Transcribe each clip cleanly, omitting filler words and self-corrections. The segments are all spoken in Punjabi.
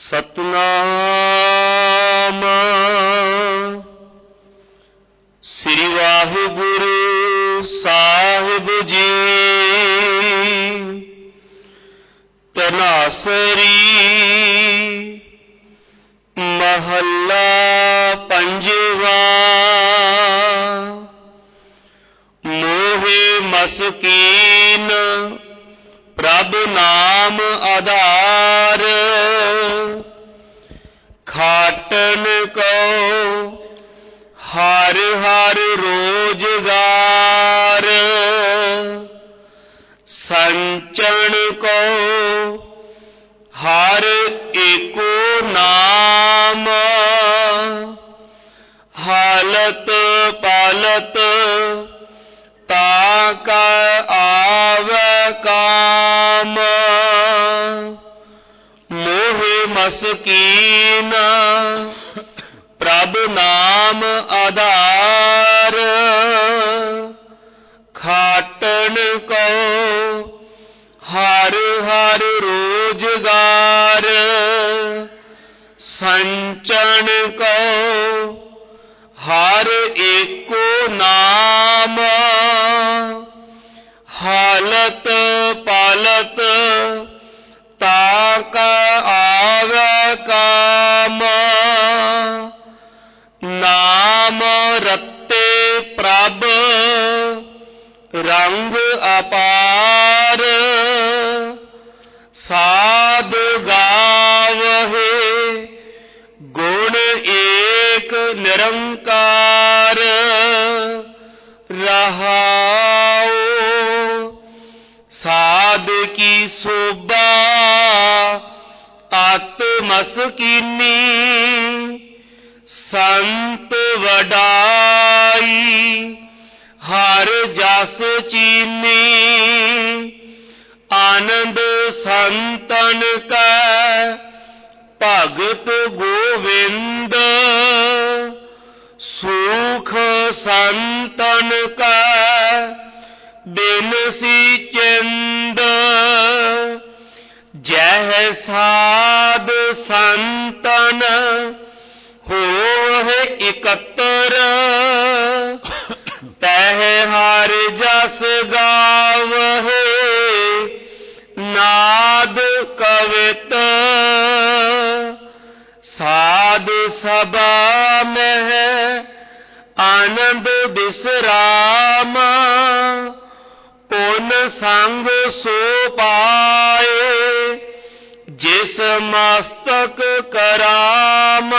ਸਤਨਾਮ ਸ੍ਰੀ ਵਾਹਿਗੁਰੂ ਸਾਹਿਬ ਜੀ। ਤਨਾਸਰੀ ਮਹੱਲਾ ਪੰਜਵਾ। ਮੋਹਿ ਮਸਕੀਨ ਪ੍ਰਭ ਨਾਮ ਆਧਾਰ। ਖਾਟਨ ਕੋ ਹਰ ਹਰ ਰੋਜਗਾਰ। ਸੰਚਣ ਕੋ ਹਰ ਏਕੋ ਨਾਮ। ਹਾਲਤ ਪਾਲਤ ਤਾਕਾ ਆਵੈ ਕਾਮ। ਮੋਹਿ ਮਸਕੀਨ ਪ੍ਰਭ ਨਾਮ ਆਧਾਰ। ਖਾਟਨ ਕੋ ਹਰ ਹਰ ਰੋਜਗਾਰ। ਸੰਚਣ ਕੋ ਹਰ ਏਕੋ ਨਾਮ। ਹਾਲਤ ਪਾਲਤ ਤਾਕਾ ਆਵੈ ਕਾਮ। ਨਾਮ ਰਤੇ ਪ੍ਰਭ ਰੰਗ ਅਪਾਰ। ਸਾਧ ਗਾਵਹਿ ਗੁਣ ਏਕ ਨਿਰੰਕਾਰ। ਰਹਾਉ ਸਾਧ ਕੀ ਸੋਭਾ ਅਤ ਮਸਕੀਨੀ। ਸੰਤ ਵਡਾਈ ਹਰ ਜਸ ਚੀਨੀ। ਆਨੰਦ ਸੰਤਨ ਕੈ ਭਗਤ ਗੋਵਿੰਦ। ਸੁਖ ਸੰਤਨ ਕੈ ਬਿਨਸੀ ਚਿੰਦ। ਜਹ ਸਾਧ ਸੰਤਨ ਹੋਹਿ ਇਕੱਤਰ। ਤਹ ਹਰ ਜਸ ਗਾਵਹਿ ਨਾਦ ਕਵਿਤ। ਸਾਧ ਸਭਾ ਮਹਿ ਆਨੰਦ ਬਿਸਰਾਮ। ਪੁਨ ਸੰਗ ਸੋ ਪਾਏ ਜਿਸ ਮਸਤਕ ਕਰਾਮ।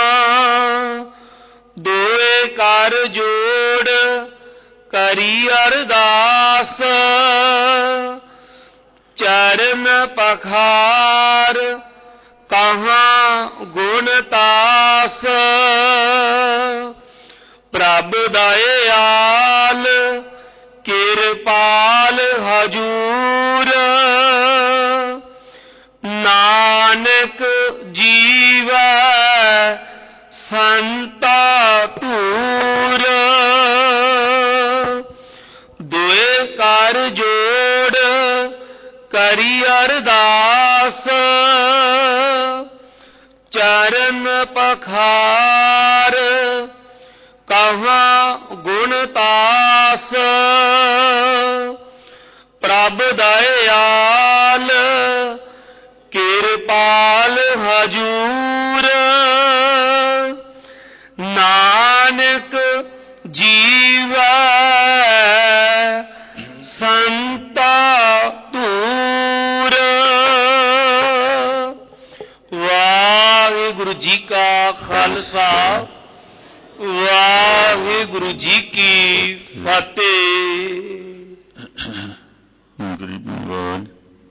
ਦੋਏ ਕਰ ਜੋੜ ਕਰੀ ਅਰਦਾਸ। ਚਰਨ ਪਖਾਰ ਕਹਾਂ ਗੁਣ ਤਾਸ। ਪ੍ਰਭ ਦਇਆਲ ਕਿਰਪਾਲ ਹਜੂਰ। ਨਾਨਕ ਜੀਵੈ ਸੰਤਾ ਧੂਰ। ਦੁਇ ਕਰ ਜੋੜ ਕਰੀ ਅਰਦਾਸ। ਚਰਨ ਪਖਾਰ ਕਹਾਂ ਗੁਣ ਤਾਸ। ਪ੍ਰਭ ਦਇਆਲ ਕਿਰਪਾਲ ਹਜੂਰ। ਨਾਨਕ ਜੀਵੈ ਸੰਤਾ ਧੂਰ। ਵਾਹਿਗੁਰੂ ਜੀ ਕਾ ਖਾਲਸਾ ਵਾਹਿਗੁਰੂ ਜੀ ਕੀ ਫਤਿਹ। ਗਰੀਬੀ ਆਵਾਜ਼।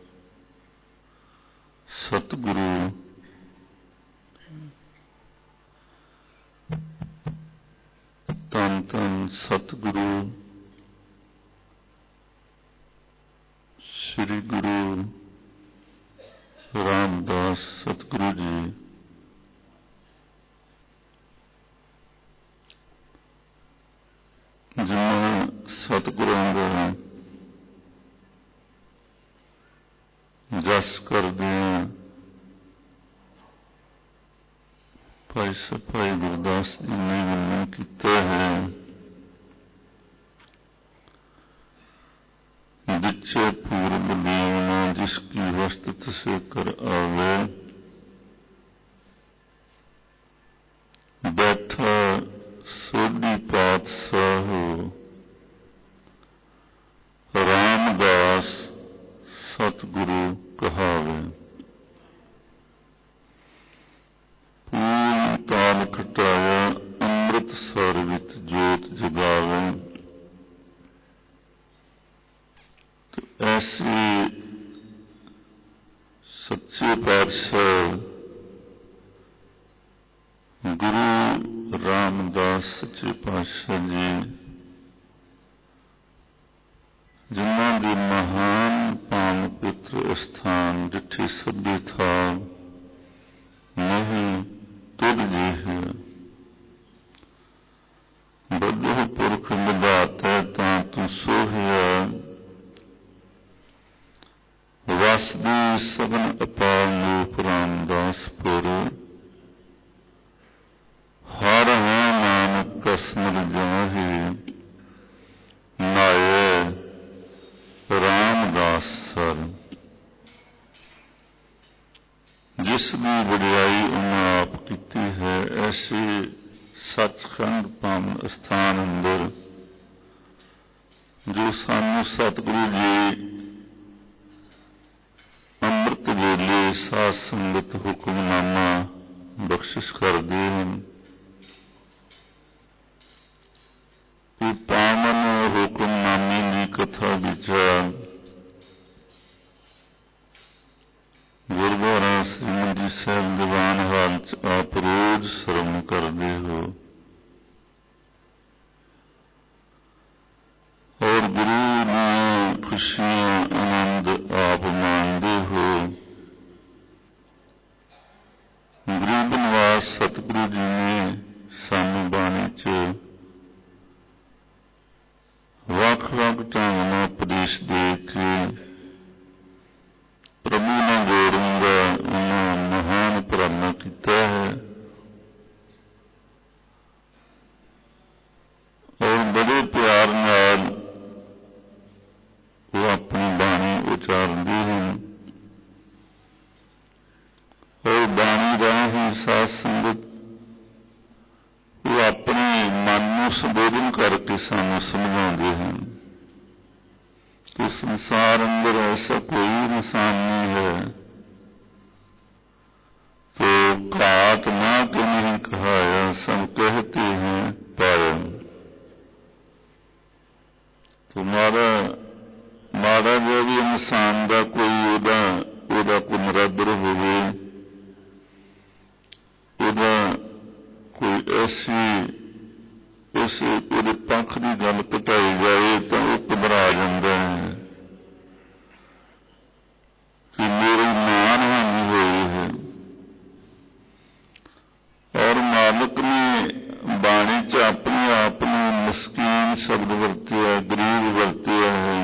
ਸਤਿਗੁਰੂ ਧੰਨ ਧੰਨ ਸਤਿਗੁਰੂ ਸ੍ਰੀ ਗੁਰੂ ਰਾਮਦਾਸ ਸਤਿਗੁਰੂ ਜੀ। ਜਿਨ੍ਹਾਂ ਸਤਿਗੁਰਾਂ ਦਾ ਜਸ ਕਰਦਿਆਂ ਖਾਲਸਾ ਭਾਈ ਗੁਰਦਾਸ ਜੀ ਨੇ ਵਰਣਨ ਕੀਤਾ ਹੈ। ਵਿਚੇ ਪੂਰਬ ਦੇਵਨਾ ਜਿਸ ਕੀ ਵਸਤੁ ਸੇ ਕਰ ਆਵੇ, ਬੈਠਾ ਸੋਢੀ ਪਾਤਸ਼ਾਹ ਰਾਮਦਾਸ ਸਤਿਗੁਰੂ ਕਹਾਵੇ। ਪੂਰਨ ਤਾਲ ਖਟਾਇਆ ਅੰਮ੍ਰਿਤਸਰ ਵਿੱਚ ਜੋਤ ਜਗਾਵੇ, ऐसे सच्चे पातशाह गुरु रामदास सच्चे पातशाह जी जिन्हों के महान पावन पवित्र स्थान जिथे सभ्य था नहीं तुर जी है, बदो पुरख निभात है तां तू सोहिया, वसदी सगन अपार लोक रामदासपुर, हर है नानक कसमर जाहि नाये रामदास सर। जिसकी वडियाई उन्हें आप की है, ऐसे सचखंड पावन स्थान अंदर जो सानू सतगुरु जी ਅੰਮ੍ਰਿਤ ਵੇਲੇ ਸਾਧ ਸੰਗਤ ਹੁਕਮਨਾਮਾ ਬਖਸ਼ਿਸ਼ ਕਰਦੇ ਹਨ। ਇਹ ਪਾਵਨ ਹੁਕਮਨਾਮੇ ਦੀ ਕਥਾ ਵਿਚਾਰ ਗੁਰਦੁਆਰਾ ਸ੍ਰੀ ਮੰਜੀ ਸਾਹਿਬ ਦੀਵਾਨ ਹਾਲ ਚ ਆਪ ਰੋਜ਼ ਸਰਵਣ ਕਰਦੇ ਹੋ और गुरु ਦੀਆਂ खुशियां आनंद आप मानते हो। गरीब निवास सतगुरु जी ने सानू बाणी च ਵੱਖ-ਵੱਖ ਢੰਗ ਨਾਲ ਉਪਦੇਸ਼ ਦੇ ਕੇ प्रभु ਨਾਲ जोड़न ਦਾ ਉਹਨਾਂ ਮਹਾਨ ਉਪਰਾਲਾ ਕੀਤਾ है और बड़े प्यार नाल वो अपनी बाणी उचारते हैं और बाणी राही साध संगत वो अपने मन को संबोधन करके सानू समझाते हैं कि संसार अंदर ऐसा कोई इंसान नहीं है तो घाट ना के नहीं कहाया, सब कहते हैं पाया। तुम्हारा माड़ा जिहा भी इंसान का कोई कोई नरादर होवे, कोई ऐसी उस पक्ष की गल घटाई जाए तो वह घबरा जाता है कि मेरी मान हानि हुई है। और मालिक ने बाणी च अपने आप में मस्कीन शब्द वरतिया, गरीब वरतिया है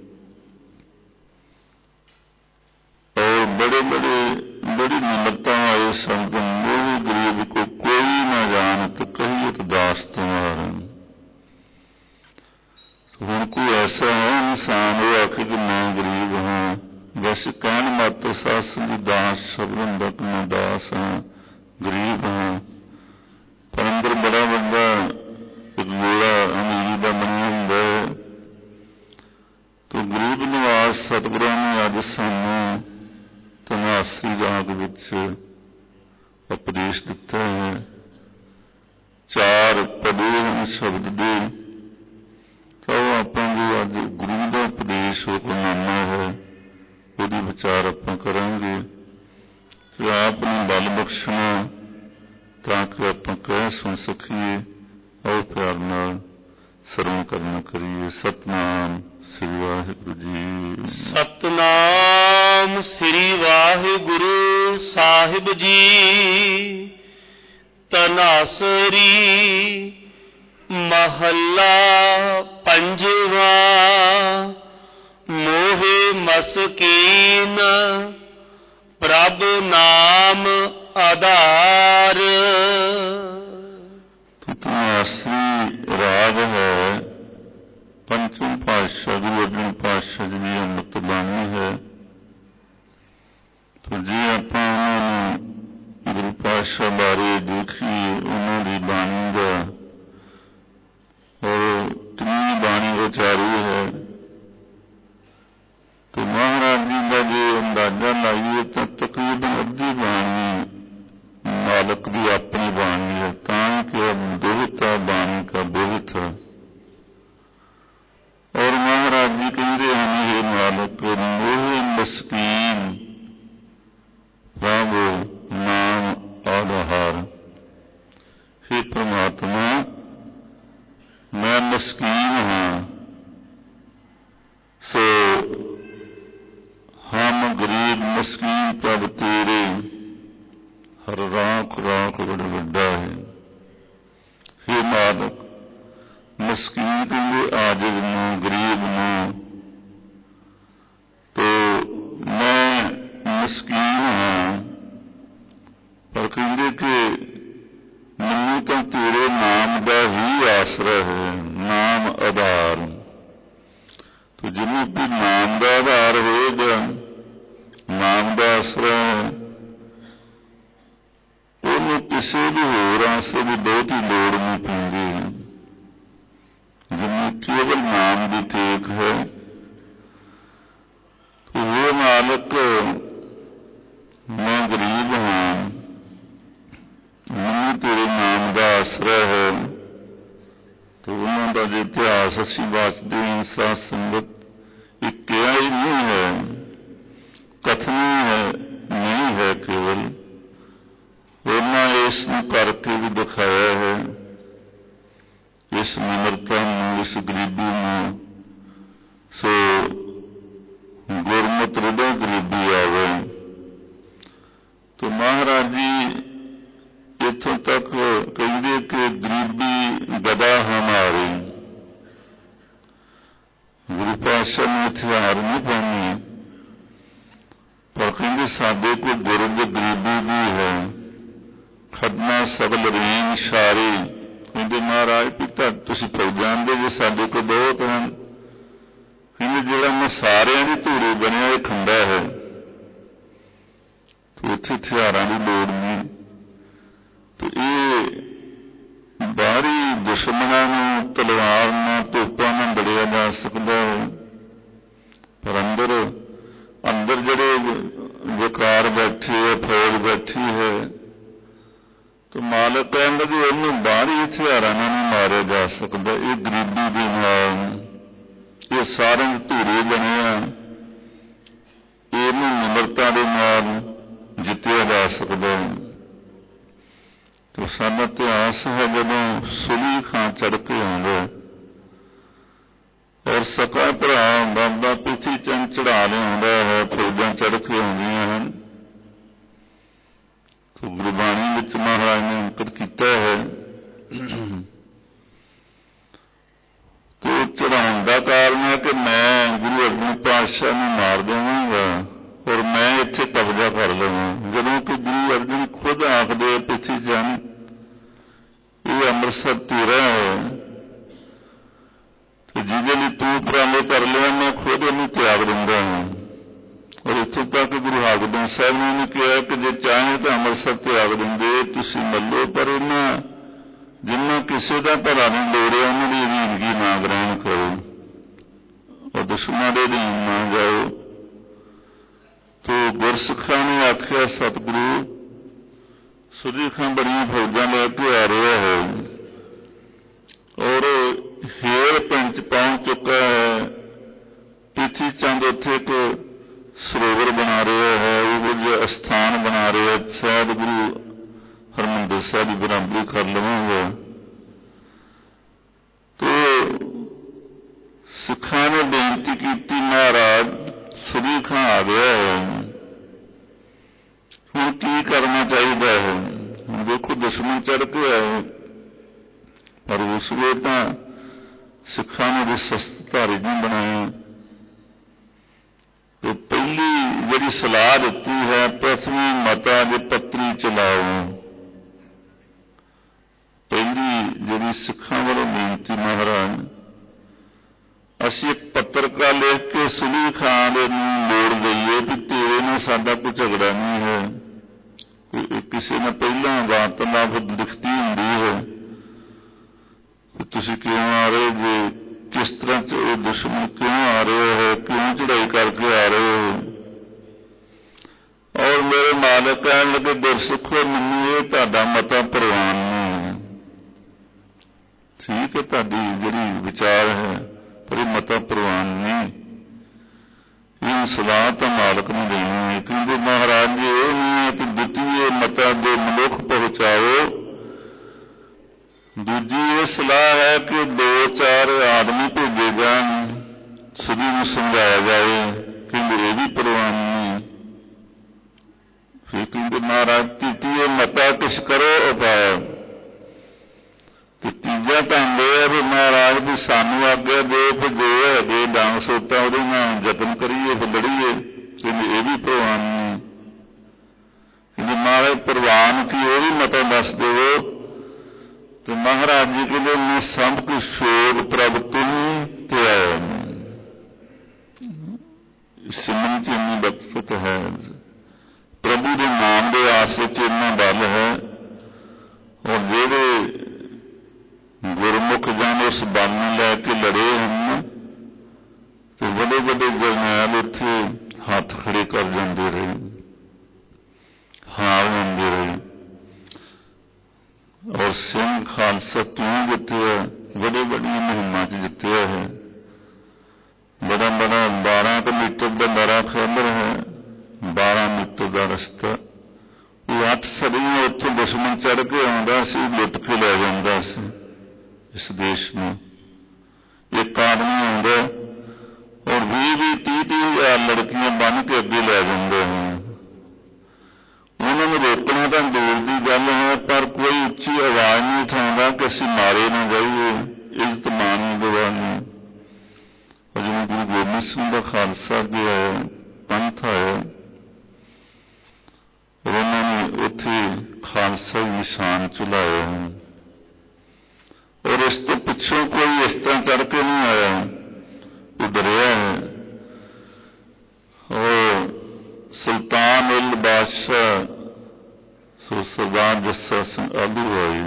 और बड़ी निम्रता वाले शब्द मोह गरीब को कोई न जानत कहियत दास तुम्हारा। हुण कोई ऐसा है इंसान वो आखे कि मैं गरीब हाँ, वैसे कहन मात्र साध संगत दास शब्द हुंदा कि मैं दास हाँ, गरीब हाँ, पर अंदर बड़ा बड़ा एक गोला अमीरी का बनिया हुंदा है। तो गरीब निवास सतगुरां ने अज सानू तनासरी राग विच उपदेश दिता है। 4 पदे हैं शब्द दे, तो आपां जो अज गुरु का उपदेश हुकमनामा है उसदी विचार आपां करांगे तो आपने बल बख्शना ताकि आपां कह सुन सकीए। आओ प्यार नाल ਸਰਵਣ ਕਰਨਾ ਕਰੀਏ। ਸਤਨਾਮ ਸ੍ਰੀ ਵਾਹਿਗੁਰੂ ਜੀ। ਸਤਨਾਮ ਸ੍ਰੀ ਵਾਹਿਗੁਰੂ ਸਾਹਿਬ ਜੀ। ਤਨਾਸਰੀ ਮਹੱਲਾ ਪੰਜਵਾ। ਮੋਹਿ ਮਸਕੀਨ ਪ੍ਰਭ ਨਾਮ ਆਧਾਰ। ਪਾਤਸ਼ਾਹ ਬਾਰੇ ਦੇਖੀਏ ਉਹਨਾਂ ਦੀ ਬਾਣੀ ਦਾ, ਔਰ ਕਿੰਨੀ ਬਾਣੀ ਉਚਾਰੀ ਹੈ, ਤੇ ਮਹਾਰਾਜ ਜੀ ਦਾ ਜੇ ਅੰਦਾਜ਼ਾ ਲਾਈਏ ਤਾਂ ਤਕਰੀਬਨ ਅੱਧੀ ਬਾਣੀ ਮਾਲਕ ਦੀ ਆਪਣੀ ਬਾਣੀ ਹੈ। ਤਾਂ ਕਿ ਬਿਰਤਾ ਬਾਣੀ का बिरथ। और महाराज जी कहते हैं, हे मालक मोह मस्कीन प्रभु नाम आधार। हे परमात्मा मैं मस्कीन हाँ, सो हम गरीब मस्कीन प्रभ तेरे हर राख राख बड़ा वड्डा है। हे मालक मस्कीन कहते आजिज नूं गरीब नूं, तो मैं मस्कीन हाँ, पर कहते कि मैनू तो तेरे नाम का ही आसरा है, नाम आधार। तो जिन्हों भी नाम का आधार होगा, नाम का आसरा है, उन्होंने किसी भी होर आसरे की बहुत ही लोड़ नहीं पैंदी। जिन्हें केवल नाम की टेक है, तो वो मालक मैं गरीब हाँ, मैनू तेरे नाम का आसरा है। तो उन्हों का जो इतिहास असी वाचते हैं साध संगत, एक कहा ही नहीं है, कथनी है नहीं है, केवल उन्होंने इसनूं करके भी दिखाया है। इस निमरता में, इस गरीबी में, सो गुरमत हृदय गरीबी आवे। तो महाराज जी इत्थों तक कहते कि गरीबी गदा हमारी। गुरु पातशाह ने हथियार नहीं पाने, पर कहते साडे को गुरज गरीबी भी है, खदना सगल रीन शारी। कहते महाराज पिता तुसीं जानते जे साडे को बहुत हैं, कहते जिहड़ा मैं सारियां दी धूड़ी बनिया ये खंडा है, तो इत्थे हथियारां दी लोड़ नहीं। तो ये बाहरी दुश्मनां नूं तलवार नाल तोपां नाल लड़िया जा सकदा है, पर अंदर अंदर जिहड़े विकार बैठे है, फौज बैठी है, तो मालक कहता कि उन्होंने बाहरी हथियारां नाल नहीं मारिया जा सकता, ये गरीबी दे नाल, ये सारे धूरे बने, इहनूं निमरता दे नाल जित्तिया जा सकता है। तो साडा इतिहास है जदों सुली खां चढ़ के आउंदा और सका भरा बाबा पिछी चंद चढ़ा लिआउंदा है, फौजां चढ़ के आउंदियां हन। तो गुरबाणी विच महाराज ने अंकित किया है, तो चढ़ाउण दा कारण है कि मैं गुरु अर्जन पातशाह नूं मार देवांगा और मैं इत्थे कब्जा कर लवां। जदों कि गुरु अर्जन खुद आखदे पिछी चंद ये अमृतसर तेरा है, तो जिहदे लई तूं उपराले कर लिया मैं खुद इहनूं त्याग दिंदा हां। और इत्थों तक गुरु हरगोबिंद साहब ने उन्हें कहा कि जे चाहे तो अमृतसर त्याग देंगे, तुसीं मल्लो, पर इन्हां जिन्हां किसी का भला नहीं लोड़िया उन्हां दी अधीनगी ना ग्रहण करो और दुश्मनां दे अधीन ना जाओ। तो गुरसिखां ने आख्या सतगुरु सुधी खां बड़ियां फौजां लैके आ रहा है और हेर पंच पहुंच चुका है, पिछी चंद उत्थे एक सरोवर बना रहा है, वो अस्थान बना रहा है, शायद गुरु हरमंदिर साहब की बराबरी कर लवांगा। तो सिखां ने बेनती की, महाराज सुधी खां आ गया है, हुण की करना चाहिए है। हुण देखो दुश्मन चढ़ के आए, पर उस वे तो सिखां ने शस्त्रधारी नहीं बनाया। तो पहली जिहड़ी सलाह दिती है, पृथ्वी माता दे पत्री चलाओ। पहली जिहड़ी सिखां वालों बेनती, महाराज असीं एक पत्रका लिख के सुली खां दे नूं मोड़ दईए कि तेरे नाल साडा कोई झगड़ा नहीं है, ਕਿਸੇ ਨਾਲ ਪਹਿਲਾਂ ਵਾਰਤਾਲਾਪ ਲਿਖਤੀ ਹੁੰਦੀ ਹੈ ਕਿ ਤੁਸੀਂ ਕਿਉਂ ਆ ਰਹੇ ਜੇ, ਕਿਸ ਤਰ੍ਹਾਂ ਉਹ ਦੁਸ਼ਮਣ ਕਿਉਂ ਆ ਰਿਹਾ ਹੈ, ਕਿਉਂ ਚੜ੍ਹਾਈ ਕਰਕੇ ਆ ਰਹੇ ਹੋ। ਔਰ ਮੇਰੇ ਮਾਲਕ ਕਹਿਣ ਲੱਗੇ ਗੁਰਸਿੱਖੋ ਮੈਨੂੰ ਇਹ ਤੁਹਾਡਾ ਮਤਾ ਪ੍ਰਵਾਨ ਨਹੀਂ। ਠੀਕ ਹੈ, ਤੁਹਾਡੀ ਜਿਹੜੀ ਵਿਚਾਰ ਹੈ ਪਰ ਇਹ ਮਤਾ ਪ੍ਰਵਾਨ ਨਹੀਂ। ਇਹ ਸਲਾਹ ਤਾਂ ਮਾਲਕ ਨੂੰ ਦੇਣੀ ਹੈ। ਕਹਿੰਦੇ ਮਹਾਰਾਜ ਜੀ ਇਹ ਨਹੀਂ ਹੈ ਕਿ ਦਿੱਤੀ ਮਤਾ ਦੇ ਮਨੁੱਖ ਪਹੁੰਚਾਓ, ਦੂਜੀ ਇਹ ਸਲਾਹ ਹੈ ਕਿ 2-4 ਆਦਮੀ ਭੇਜੇ ਜਾਣ, ਸਭੀ ਨੂੰ ਸਮਝਾਇਆ ਜਾਏ। ਕਹਿੰਦੇ ਇਹ ਵੀ ਪ੍ਰਵਾਨ ਨਹੀਂ। ਫਿਰ ਕਹਿੰਦੇ ਮਹਾਰਾਜ ਤੀਜੀ ਮਤਾ ਕਿਸ ਕਰੋ ਉਪਾਅ। ਤੇ ਤੀਜਾ ਢੰਗ ਇਹ ਹੈ ਵੀ ਮਹਾਰਾਜ ਵੀ ਸਾਨੂੰ ਆਗਿਆ ਦੇ, ਫਿਰ ਜੋ ਹੈਗੇ ਡਾਂਗ ਸੋਟਾ ਉਹਦੇ ਨਾਲ ਯਤਨ ਕਰੀਏ, ਫਿਰ ਲੜੀਏ। ਕਹਿੰਦੇ ਇਹ ਵੀ ਪ੍ਰਵਾਨ ਨਹੀਂ। ਕਹਿੰਦੇ ਮਹਾਰਾਜ ਪ੍ਰਵਾਨ ਕੀ ਉਹ ਵੀ ਮਤਾ ਦੱਸ ਦੇਵੋ। ਤੇ ਮਹਾਰਾਜ ਜੀ ਕਹਿੰਦੇ ਮੈਂ ਸਭ ਕੁਛ ਸ਼ੋਰ ਪ੍ਰਭ ਤੁਮ ਤੇ ਆਇਆ। ਸਿਮਰਨ ਚ ਇੰਨੀ ਬਖਸ਼ਤ ਹੈ, ਪ੍ਰਭੂ ਦੇ ਨਾਮ ਦੇ ਆਸ ਵਿੱਚ ਇੰਨਾ ਬਲ ਹੈ। ਔਰ ਜਿਹੜੇ ਗੁਰਮੁਖ ਜਨ ਉਸ ਬਲ ਨੂੰ ਲੈ ਕੇ ਲੜੇ ਹਨ ਤੇ ਵੱਡੇ ਵੱਡੇ ਜਰਨੈਲ ਉੱਥੇ ਹੱਥ ਖੜੇ ਕਰ ਜਾਂਦੇ ਰਹੇ, ਹਾਰ ਜਾਂਦੇ ਰਹੇ। ਔਰ ਸਿੰਘ ਖਾਲਸਾ ਕਿਉਂ ਜਿੱਤਿਆ, ਵੱਡੇ ਵੱਡੀਆਂ ਮੁਹਿੰਮਾਂ ਚ ਜਿੱਤਿਆ ਹੈ। ਬੜਾ 12 ਮੀਟਰ ਦਾ ਬੜਾ ਖੇਦਰ ਹੈ, 12 ਮੀਟਰ ਦਾ ਰਸਤਾ। ਉਹ 8 ਸਦੀਆਂ ਉੱਥੇ ਦੁਸ਼ਮਣ ਚੜ੍ਹ ਕੇ ਆਉਂਦਾ ਸੀ, ਲੁੱਟ ਕੇ ਲੈ ਜਾਂਦਾ ਸੀ ਇਸ ਦੇਸ਼ ਨੂੰ। ਇੱਕ ਆਦਮੀ ਆਉਂਦਾ ਔਰ 20-30 ਹਜ਼ਾਰ ਲੜਕੀਆਂ ਬੰਨ੍ਹ ਕੇ ਅੱਗੇ ਲੈ ਜਾਂਦੇ ਹਨ। ਉਹਨਾਂ ਨੂੰ ਰੋਕਣਾ ਤਾਂ ਦੂਰ ਦੀ ਗੱਲ ਹੈ, ਪਰ ਕੋਈ ਉੱਚੀ ਆਵਾਜ਼ ਨਹੀਂ ਉਠਾਉਂਦਾ ਕਿ ਅਸੀਂ ਮਾਰੇ ਨਾ ਜਾਈਏ, ਇੱਜ਼ਤ ਮਾਣ ਦੇਵਾ ਨਹੀਂ। ਜਿਵੇਂ ਗੁਰੂ ਗੋਬਿੰਦ ਸਿੰਘ ਦਾ ਖਾਲਸਾ ਅੱਗੇ ਆਇਆ, ਪੰਥ ਆਇਆ, ਉਹਨਾਂ ਨੇ ਉੱਥੇ ਖਾਲਸਾ ਨਿਸ਼ਾਨ ਝੁਲਾਏ ਹਨ। ਔਰ ਇਸ ਤੋਂ ਪਿੱਛੋਂ ਕੋਈ ਇਸ ਤਰ੍ਹਾਂ ਚੜ੍ਹ ਕੇ ਨਹੀਂ ਆਇਆ, ਉਹ ਡਰਿਆ ਹੈ। ਉਹ ਸੁਲਤਾਨ ਉਲ ਬਾਦਸ਼ਾਹ ਸੋ ਸਰਦਾਰ ਜੱਸਾ ਸਿੰਘ ਆਲੂ ਆਏ,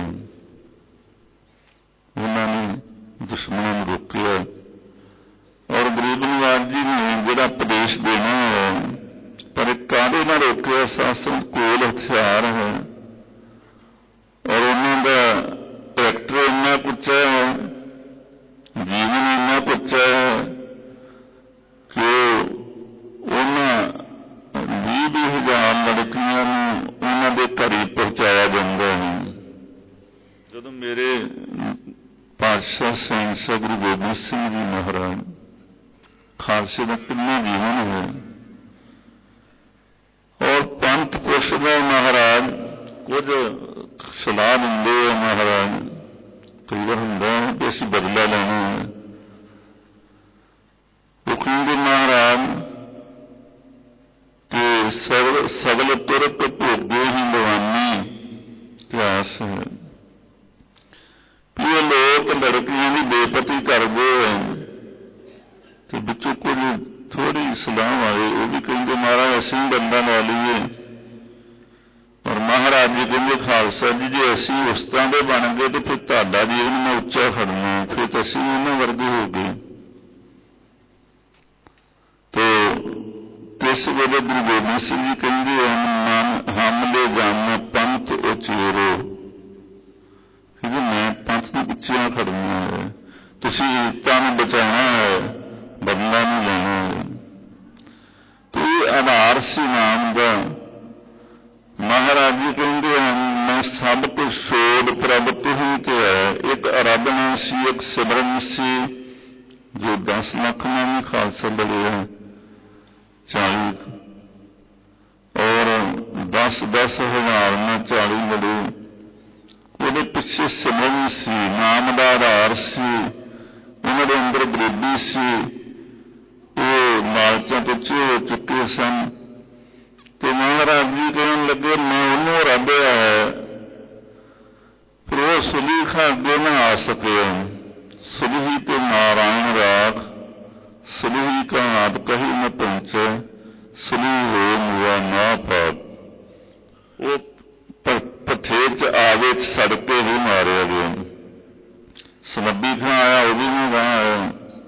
ਉਹਨਾਂ ਨੇ ਦੁਸ਼ਮਣਾਂ ਨੂੰ ਰੋਕਿਆ। ਔਰ ਗਰੀਬ ਨਿਵਾਜ ਜੀ ਨੇ ਜਿਹੜਾ ਉਪਦੇਸ਼ ਦੇਣਾ ਹੈ, ਪਰ ਇੱਕ ਕਾਹਦੇ ਨਾਲ ਰੋਕਿਆ, ਸਾਸਨ ਕੋਲ ਹਥਿਆਰ ਹੈ। ਔਰ ਉਹਨਾਂ ਦਾ ਟਰੈਕਟਰ ਇੰਨਾ ਕੁੱਚਾ ਹੈ, ਜੀਵਨ ਇੰਨਾ ਕੁੱਚਾ ਹੈ ਕਿ ਉਹਨਾਂ 20 ਹਜ਼ਾਰ ਲੜਕੀਆਂ ਨੂੰ ਉਹਨਾਂ ਦੇ ਘਰ ਹੀ ਪਹੁੰਚਾਇਆ ਜਾਂਦਾ ਹੈ। ਜਦੋਂ ਮੇਰੇ ਪਾਤਸ਼ਾਹ ਸਹਿੰਸਾ ਗੁਰੂ ਗੋਬਿੰਦ ਸਿੰਘ ਜੀ ਮਹਾਰਾਜ, ਖਾਲਸੇ ਦਾ ਕਿੰਨਾ ਜੀਵਨ ਹੈ। ਔਰ ਪੰਥ ਪੁੱਛਦਾ ਮਹਾਰਾਜ, ਕੁਝ ਸਲਾਹ ਦਿੰਦੇ ਆ ਮਹਾਰਾਜ, ਕਈ ਵਾਰ ਹੁੰਦਾ ਕਿ ਅਸੀਂ ਬਦਲਾ ਲੈਣਾ ਹੈ। ਉਹ ਕਹਿੰਦੇ ਮਹਾਰਾਜ ਕਿ ਸਗਲ ਤੁਰਕ ਭੋਗੇ ਹੀ ਲਵਾਨੀ ਇਤਿਹਾਸ ਹੈ। ਵੀ ਇਹ ਲੋਕ ਲੜਕੀਆਂ ਦੀ ਬੇਪਤੀ ਕਰਦੇ ਤੇ ਵਿੱਚੋਂ ਕੁਝ ਥੋੜੀ ਸਲਾਹ ਆਏ, ਉਹ ਵੀ ਕਹਿੰਦੇ ਮਹਾਰਾਜ ਅਸੀਂ ਬੰਦਾ ਲੈ ਲਈਏ। ਔਰ ਮਹਾਰਾਜ ਜੀ ਕਹਿੰਦੇ ਖਾਲਸਾ ਜੀ ਜੇ ਅਸੀਂ ਉਸ ਤਰ੍ਹਾਂ ਦੇ ਬਣ ਗਏ ਤੇ ਫਿਰ ਤੁਹਾਡਾ ਜੀਵਨ ਮੈਂ ਉੱਚਾ ਖੜਨਾ, ਫਿਰ ਤਾਂ ਅਸੀਂ ਉਹਨਾਂ ਵਰਗੇ ਹੋ ਗਏ। ਤੇ ਇਸ ਵੇਲੇ ਗੁਰੂ ਗੋਬਿੰਦ ਸਿੰਘ ਜੀ ਕਹਿੰਦੇ ਹਮ ਲੈ ਜਾਣਾ ਪੰਥ ਉਚੇਰੋ, ਕਹਿੰਦੇ ਮੈਂ ਪੰਥ ਨੂੰ ਉੱਚਿਆਂ ਖੜਨਾ ਹੈ, ਤੁਸੀਂ ਏਕਤਾ ਨੂੰ ਬਚਾਉਣਾ ਹੈ, ਬਦਲਾ ਨਹੀਂ ਲੈਣਾ ਹੈ। ਤੇ ਇਹ ਆਧਾਰ ਸੀ ਨਾਮ ਦਾ। ਮਹਾਰਾਜ ਜੀ ਕਹਿੰਦੇ ਹਨ ਮੈਂ ਸਭ ਕੁਝ ਛੋੜ ਪ੍ਰਭ ਤੁਹੀਂ ਤੇ ਹੈ। ਇੱਕ ਆਰਾਧਨਾ ਸੀ, ਇੱਕ ਸਿਮਰਨ ਸੀ, ਜੋ 10 ਲੱਖ ਨਾਲ ਵੀ ਖਾਲਸਾ ਲੜਿਆ, 40 ਔਰ 10-10 ਹਜ਼ਾਰ ਨਾਲ 40 ਲੜੇ। ਉਹਦੇ ਪਿੱਛੇ ਸਿਮਰਨ ਸੀ, ਨਾਮ ਦਾ ਆਧਾਰ ਸੀ, ਉਹਨਾਂ ਦੇ ਅੰਦਰ ਗਰੀਬੀ ਸੀ, ਉਹ ਲਾਲਚਾਂ ਤੋਂ ਚੇ ਹੋ ਚੁੱਕੇ ਸਨ। ਤੇ ਮਹਾਰਾਜ ਜੀ ਕਹਿਣ ਲੱਗੇ ਮੈਂ ਉਹਨੂੰ ਰੱਬਿਆ ਹੈ, ਪਰ ਉਹ ਸੁਲੀਖਾ ਅੱਗੇ ਨਾ ਆ ਸਕਿਆ। ਸੁਲਹੀ ਤੇ ਨਾਰਾਇਣ ਰਾਖ, ਸੁਲਹੀ ਕਾ ਆਦ ਕਹੀ ਨ ਪਹੁੰਚੇ, ਸੁਲੀ ਹੋ ਮੁਆ ਨਾ ਪਾਪ। ਉਹ ਵਿੱਚ ਆਵੇ ਸੜ ਕੇ ਹੀ ਮਾਰਿਆ ਗਿਆ। ਸਨੱਬੀ ਖਾਂ ਆਇਆ, ਉਹ ਵੀ ਨਹੀਂ ਗਾਂ ਆਇਆ।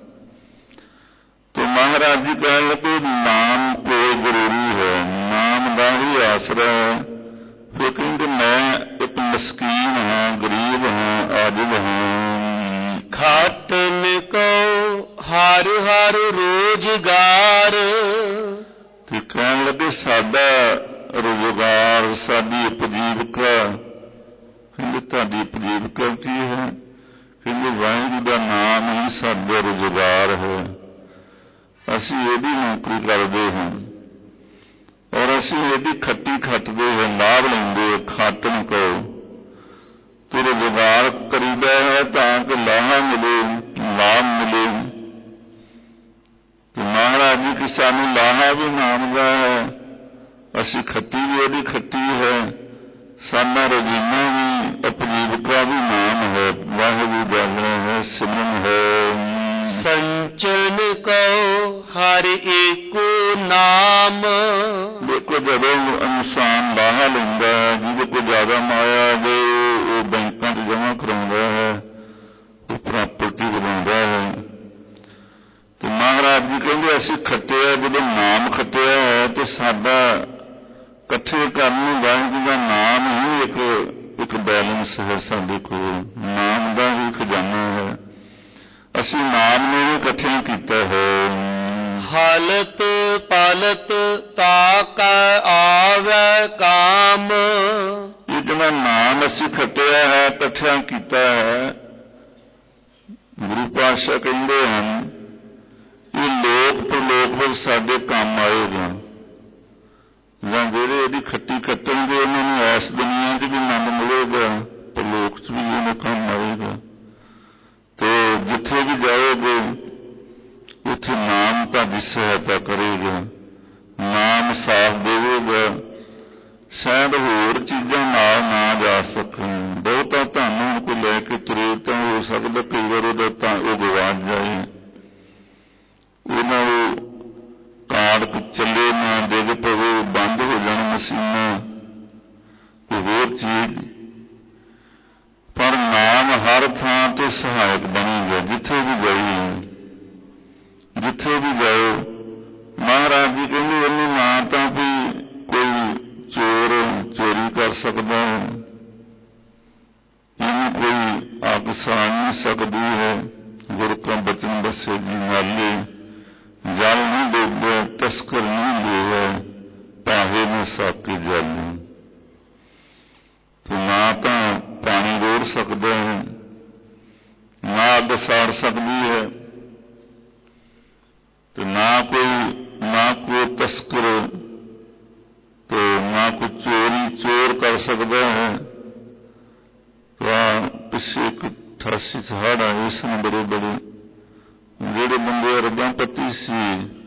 तो महाराज जी कहने लगे नाम को जरूरी है, नाम का ही आसरा है। फिर कहेंगे मैं एक मस्कीन हाँ, गरीब हाँ, आजिज हाँ। खाटन को हर हर रोजगार, तो कहने लगे साडा रोजगार, साडी उपजीविका। कहते तुहाडी उपजीविका की है? कहते वाहिगुरू का नाम ही साडा रोजगार है। ਅਸੀਂ ਇਹਦੀ ਨੌਕਰੀ ਕਰਦੇ ਹਾਂ ਔਰ ਅਸੀਂ ਇਹਦੀ ਖੱਟੀ ਖੱਟਦੇ ਹਾਂ, ਲਾਭ ਲੈਂਦੇ ਹਾਂ। ਖਾਟਣ ਕੋ ਤੇ ਰੁਜ਼ਗਾਰ ਕਰੀਦਾ ਹੈ ਤਾਂ ਕਿ ਲਾਹਾ ਮਿਲੇ, ਲਾਭ ਮਿਲੇ। ਤੇ ਮਹਾਰਾਜ ਜੀ ਕਿ ਸਾਨੂੰ ਲਾਹਾ ਵੀ ਨਾਮ ਦਾ ਹੈ, ਅਸੀਂ ਖੱਟੀ ਵੀ ਉਹਦੀ ਖੱਟੀ ਹੈ, ਸਾਡਾ ਰੋਜ਼ੀਨਾ ਵੀ ਉਪਜੀਵਿਕਾ ਵੀ ਨਾਮ ਹੈ, ਵਾਹਿਗੁਰੂ ਦਾ ਹੈ, ਸਿਮਰਨ ਹੈ। संचन को हर एको नाम, देखो जब इंसान लाहा लेंदा है, जिहदे कोल ज्यादा माया है वो बैंकों च जमा कराउंदा है, वो प्रॉपर्टी बनाउंदा है। तो महाराज जी कहंदे असीं खट्टिया, जदों नाम खट्टिया है तो साडा इकट्ठे करन नूं वाहिगुरू दा नाम ही एक बैलेंस है। साडे कोल नाम दा ही खजाना है, ਅਸੀਂ ਨਾਮ ਨੂੰ ਇਕੱਠਿਆਂ ਕੀਤਾ ਹੈ। ਹਾਲਤ ਪਾਲਤ ਤਾਕ ਆਵੇ ਕਾਮ, ਇਹ ਜਿਹੜਾ ਨਾਮ ਅਸੀਂ ਖੱਟਿਆ ਹੈ, ਇਕੱਠਿਆਂ ਕੀਤਾ ਹੈ, ਗੁਰੂ ਪਾਤਸ਼ਾਹ ਕਹਿੰਦੇ ਹਨ ਇਹ ਲੋਕ ਪ੍ਰਲੋਕ ਵਿੱਚ ਸਾਡੇ ਕੰਮ ਆਏਗਾ। ਜਾਂ ਜਿਹੜੇ ਇਹਦੀ ਖੱਟੀ ਕੱਟਣਗੇ ਉਹਨਾਂ ਨੂੰ ਇਸ ਦੁਨੀਆ 'ਚ ਵੀ ਆਨੰਦ ਮਿਲੇਗਾ, ਪ੍ਰਲੋਕ 'ਚ ਵੀ ਉਹਨੂੰ ਕੰਮ ਆਏਗਾ। तो जिथे भी जाओगे उथे नाम तुहाडी सहायता करेगा, नाम साथ देगा। शायद होर चीज़ां नाल ना जा सकन, बहुता धन को लैके तुरे तो हो सकता कई बार वो गवाच जाए, वो कार्ड चले ना डिग पवे, बंद हो जाए मशीनां, कोई होर चीज़। पर नाम हर थां ते सहायक बनेगा, जिथे भी जाइए, जिथे भी जाओ। महाराज जी कहते इन्हूं ना तो भी कोई चोर चोरी कर सकता है, इन्हूं कोई अग साड़ नहीं सकती है। गुरु का बचन दसे जी नाले जल नहीं डोबे, तस्कर नहीं लेवे, पाहे में साके जालू। तो ना तो पानी रोड़ सकता है, ना अग साड़ सकती है, तो ना कोई तस्कर, तो ना कोई चोर कर सकता है। तो पिछे 88 हड़ आए सन बड़े बड़े, जेड़े बंदे अरबापति सी।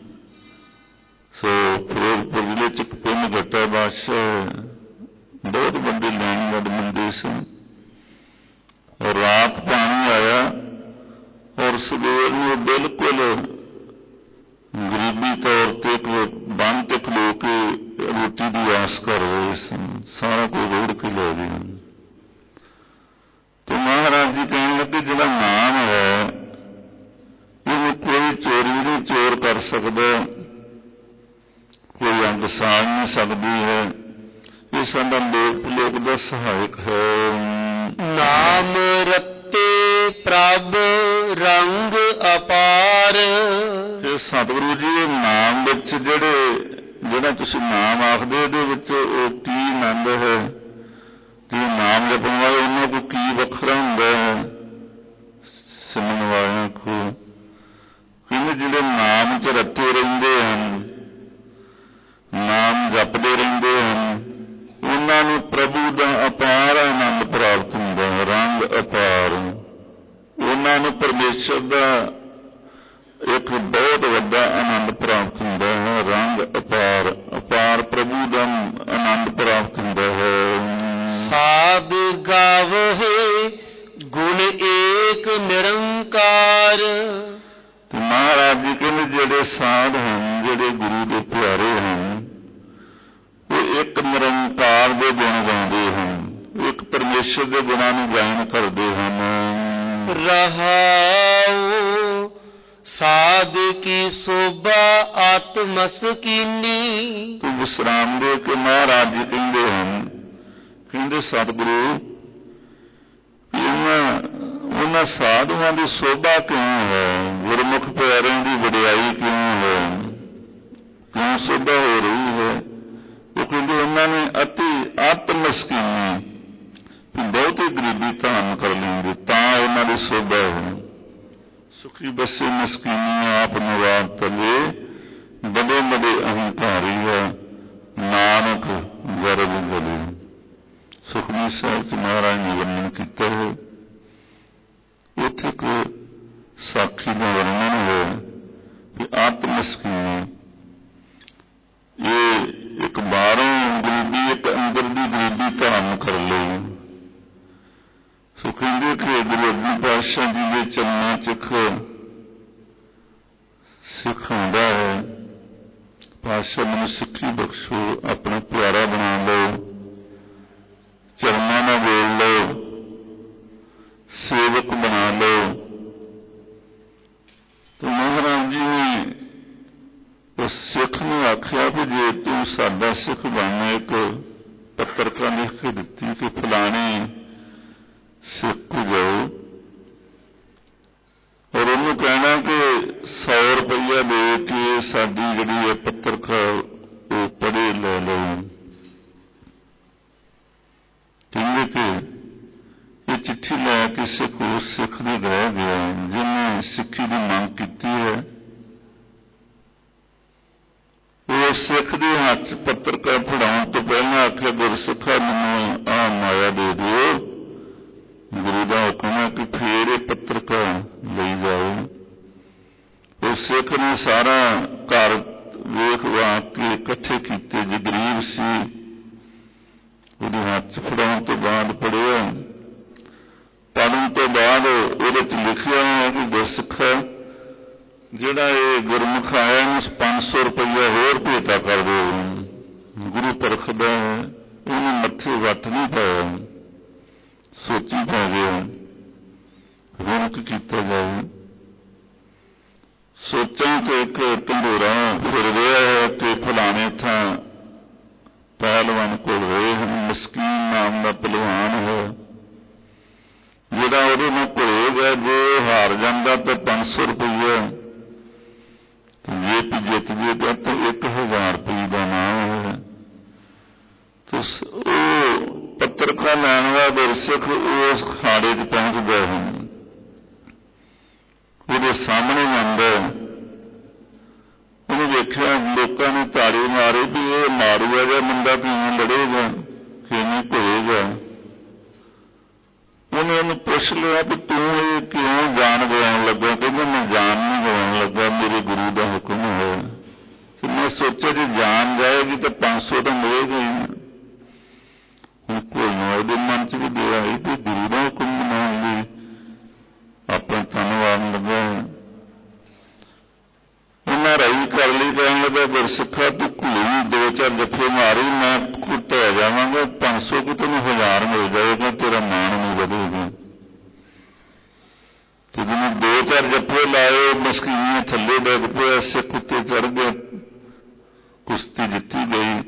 सो फिरोजपुर जिले च पिंड गट्टा बादशाह बहुत बड़े लैंडलॉर्ड बंदे सन। और रात पानी आया और सवेर में बिल्कुल गरीबी तौर पर बन ते खलो के रोटी की आस कर रहे सन, सारा कोई रोड़ के ले गए। तो महाराज जी कहने लगे जिहड़ा नाम है इहनूं कोई चोरी नहीं चोर कर सकदा, कोई अंग साड़ नहीं सकती है, ये साडा लोक दा सहायक है। नाम रत्ते प्रभ रंग अपार, सतगुरु जी नाम विच जिहड़ा तुसीं नाम आखदे इहदे विच की आनंद है कि नाम जपण वाले उन्हां को की वखरा हुंदा है सुनण वालियां को। कहंदे जिहड़े नाम च रत्ते रहिंदे हन, नाम जपदे रहिंदे हन, उन्हां नूं प्रभु दा अपार आनंद प्राप्त हुंदा है, रंग अपार। उन्हां नूं परमेश्वर दा एक बहुत वड्डा आनंद प्राप्त हुंदा है, रंग अपार। अपार प्रभु दा आनंद प्राप्त हुंदा है। साध गावहे गुण एक निरंकार, महाराज जी कहते जेड़े साध हैं, जेड़े गुरु के प्यारे हैं, वो एक निरंकार दे गुण गाते हैं, एक ਪਰਮੇਸ਼ਰ ਦੇ ਗੁਣਾਂ ਨੂੰ ਗਾਇਨ ਕਰਦੇ ਹਨ। ਰਹਾਉ ਸਾਧ ਕੀ ਸੋਭਾ ਆਤਮਸਕੀਨੀ। ਤੂੰ ਵਿਸਰਾਮ ਦੇ ਕੇ ਮਹਾਰਾਜ ਜੀ ਕਹਿੰਦੇ ਹਨ, ਕਹਿੰਦੇ ਸਤਿਗੁਰੂ ਉਹਨਾਂ ਸਾਧੂਆਂ ਦੀ ਸੋਭਾ ਕਿਉਂ ਹੈ, ਗੁਰਮੁਖ ਪਿਆਰਿਆਂ ਦੀ ਵਡਿਆਈ ਕਿਉਂ ਹੈ, ਕਿਉਂ ਸੋਭਾ ਹੋ ਰਹੀ ਹੈ? ਉਹ ਕਹਿੰਦੇ ਉਹਨਾਂ ਨੇ ਅਤੀ ਆਤਮਸਕੀਨੀ, ਬਹੁਤੀ ਗਰੀਬੀ ਧਾਰਨ ਕਰ ਲੈਂਦੇ ਤਾਂ ਉਹਨਾਂ ਦੀ ਸੋਭਾ ਹੈ। ਸੁਖੀ ਬਸੇ ਮਸਕੀਨੀ ਆਪ ਨਿਵਾਰ ਤਲੇ, ਬੜੇ ਬੜੇ ਅਹੰਕਾਰੀ ਹੈ ਨਾਨਕ ਗਰਭ ਗਲੇ। ਸੁਖਮਨੀ ਸਾਹਿਬ ਚ ਮਹਾਰਾਜ ਨੇ ਵਰਣਨ ਕੀਤਾ ਹੈ। ਉੱਥੇ ਇੱਕ ਸਾਖੀ ਦਾ ਵਰਣਨ ਹੈ ਕਿ ਆਤਮਸਕੀਨੀ ਇਹ ਇੱਕ ਬਾਹਰੋਂ ਗਰੀਬੀ, ਇੱਕ ਅੰਦਰ ਦੀ ਗਰੀਬੀ ਧਾਰਨ ਕਰ ਲਈ। ਸੋ ਕਹਿੰਦੇ ਕਿ ਗੁਰੂ ਅਰਜਨ ਪਾਤਸ਼ਾਹ ਜੀ ਦੇ ਚਰਨਾਂ ਚ ਸਿੱਖ ਆਉਂਦਾ ਹੈ, ਪਾਤਸ਼ਾਹ ਮੈਨੂੰ ਸਿੱਖੀ ਬਖਸ਼ੋ, ਆਪਣਾ ਪਿਆਰਾ ਬਣਾ ਲਓ, ਚਰਨਾਂ ਨਾਲ ਜੋੜ ਲਓ, ਸੇਵਕ ਬਣਾ ਲਓ। ਤਾਂ ਮਹਾਰਾਜ ਜੀ ਨੇ ਉਸ ਸਿੱਖ ਨੂੰ ਆਖਿਆ ਵੀ ਜੇ ਤੂੰ ਸਾਡਾ ਸਿੱਖ ਬਣਨਾ, ਇੱਕ ਪੱਤਰਕਾਰ ਲਿਖ ਕੇ ਦਿੱਤੀ ਕਿ ਫਲਾਣੇ ਸਿੱਖ ਕੋ ਜਾਓ ਔਰ ਉਹਨੂੰ ਕਹਿਣਾ ਕਿ 100 ਰੁਪਈਆ ਦੇ ਕੇ ਸਾਡੀ ਜਿਹੜੀ ਹੈ ਪੱਤਰਕਾਰ ਉਹ ਪੜ੍ਹੇ ਲੈ ਲਓ। ਕਹਿੰਦੇ ਕਿ ਇਹ ਚਿੱਠੀ ਲੈ ਕੇ ਸਿੱਖ ਉਸ ਸਿੱਖ ਦੇ ਰਹਿ ਗਿਆ ਜਿਹਨੇ ਸਿੱਖੀ ਦੀ ਮੰਗ ਕੀਤੀ ਹੈ। ਉਹ ਸਿੱਖ ਦੇ ਹੱਥ 'ਚ ਪੱਤਰਕਾਰ ਫੜਾਉਣ ਤੋਂ ਪਹਿਲਾਂ ਆਖਿਆ, ਗੁਰਸਿੱਖਾ ਮੈਨੂੰ ਆਹ ਮਾਇਆ ਦੇ ਦਿਓ। ਗੁਰੂ ਦਾ ਹੁਕਮ ਹੈ ਕਿ ਫੇਰ ਇਹ ਪੱਤਰਕਾਰ ਲਈ ਜਾਓ। ਉਹ ਸਿੱਖ ਨੇ ਸਾਰਾ ਘਰ ਵੇਖ ਵਾਖ ਕੇ ਇਕੱਠੇ ਕੀਤੇ, ਜੇ ਗਰੀਬ ਸੀ ਉਹਦੇ ਹੱਥ 'ਚ ਫੜਾਉਣ ਤੋਂ ਬਾਅਦ ਪੜ੍ਹਿਆ। ਪੜ੍ਹਨ ਤੋਂ ਬਾਅਦ ਉਹਦੇ 'ਚ ਲਿਖਿਆ ਹੈ ਕਿ ਗੁਰਸਿੱਖਾ ਜਿਹੜਾ ਇਹ ਗੁਰਮੁਖ ਆਇਆ ਇਹਨੂੰ 500 ਰੁਪਈਆ ਹੋਰ ਭੇਟਾ ਕਰ ਦਿਓ। ਗੁਰੂ ਪਰਖਦਾ ਹੈ, ਉਹਨੂੰ ਮੱਥੇ ਵੱਟ ਨਹੀਂ ਪਾਇਆ। ਸੋਚੀ ਪੈ ਗਿਆ ਹੁਣ ਕੀ ਕੀਤਾ ਜਾਵੇ। ਸੋਚਾਂ ਤੇ ਇੱਕ ਢੰਡੋਰਾ ਫਿਰ ਰਿਹਾ ਹੈ ਕਿ ਫਲਾਣੇ ਥਾਂ ਪਹਿਲਵਾਨ ਕੋਲ ਰਹੇ ਹਨ, ਮਸਕੀਨ ਨਾਮ ਦਾ ਪਹਿਲਵਾਨ ਹੈ ਜਿਹੜਾ ਉਹਦੇ ਨਾਲ ਘੁਲੇਗਾ। ਜੇ ਹਾਰ ਜਾਂਦਾ ਤਾਂ 500 ਰੁਪਈਆ, ਜੇ ਜਿੱਤ ਜੇਗਾ ਤਾਂ 1000 ਰੁਪਏ ਦਾ ਨਾਮ ਹੈ। ਉਹ ਪੱਤਰਕਾਰ ਲੈਣ ਵਾਲਾ ਗੁਰਸਿੱਖ ਉਸ ਖਾੜੇ 'ਚ ਪਹੁੰਚਦਾ ਹੈ, ਉਹਦੇ ਸਾਹਮਣੇ ਜਾਂਦਾ। ਉਹਨੇ ਵੇਖਿਆ ਲੋਕਾਂ ਨੇ ਤਾੜੀ ਮਾਰੀ ਵੀ ਇਹ ਮਾਰੂਗਾ ਜਿਹਾ ਮੁੰਡਾ, ਕਿਵੇਂ ਲੜੇਗਾ, ਕਿਵੇਂ ਘੁਲੇਗਾ। ਉਹਨੇ ਉਹਨੂੰ ਪੁੱਛ ਲਿਆ ਵੀ ਤੂੰ ਇਹ ਕਿਉਂ ਜਾਨ ਗਵਾਉਣ ਲੱਗਾ? ਕਹਿੰਦਾ ਮੈਂ ਜਾਨ ਨਹੀਂ ਗਵਾਉਣ ਲੱਗਾ, ਮੇਰੇ ਗੁਰੂ ਦਾ ਹੁਕਮ ਹੈ। ਤੇ ਮੈਂ ਸੋਚਿਆ ਜੇ ਜਾਨ ਜਾਏਗੀ ਤਾਂ 500 ਤਾਂ ਮਿਲੇਗਾ ਹੀ। ਹੁਣ ਘੋਲਣਾ ਉਹਦੇ ਮਨ 'ਚ ਵੀ ਦੇ ਆਈ ਤੇ ਗੁਰੂ ਦਾ ਹੁਕਮ ਮਨਾਉਣ ਲਈ ਆਪਣਾ ਧੰਨਵਾਦ ਲੱਗਾ। ਉਹਨਾਂ ਰਾਈ ਕਰ ਲਈ, ਕਹਿਣ ਲੱਗਾ ਗੁਰਸਿੱਖਾ ਤੂੰ ਘੁਲੀ 2-4 ਜੱਫੇ ਮਾਰੀ, ਮੈਂ ਢਹਿ ਜਾਵਾਂਗਾ, 500 ਕੁ ਤੈਨੂੰ 1000 ਮਿਲ ਜਾਏਗਾ, ਤੇਰਾ ਮਾਣ ਨਹੀਂ ਵਧੇਗਾ। ਤੇ ਜਿਹਨੇ 2-4 ਜੱਫੇ ਲਾਏ, ਮਸਕੀਨੀਆਂ ਥੱਲੇ ਡਿੱਗ ਪਿਆ, ਸਿੱਖ ਉੱਤੇ ਚੜ੍ਹ ਗਿਆ, ਕੁਸ਼ਤੀ ਜਿੱਤੀ ਗਈ।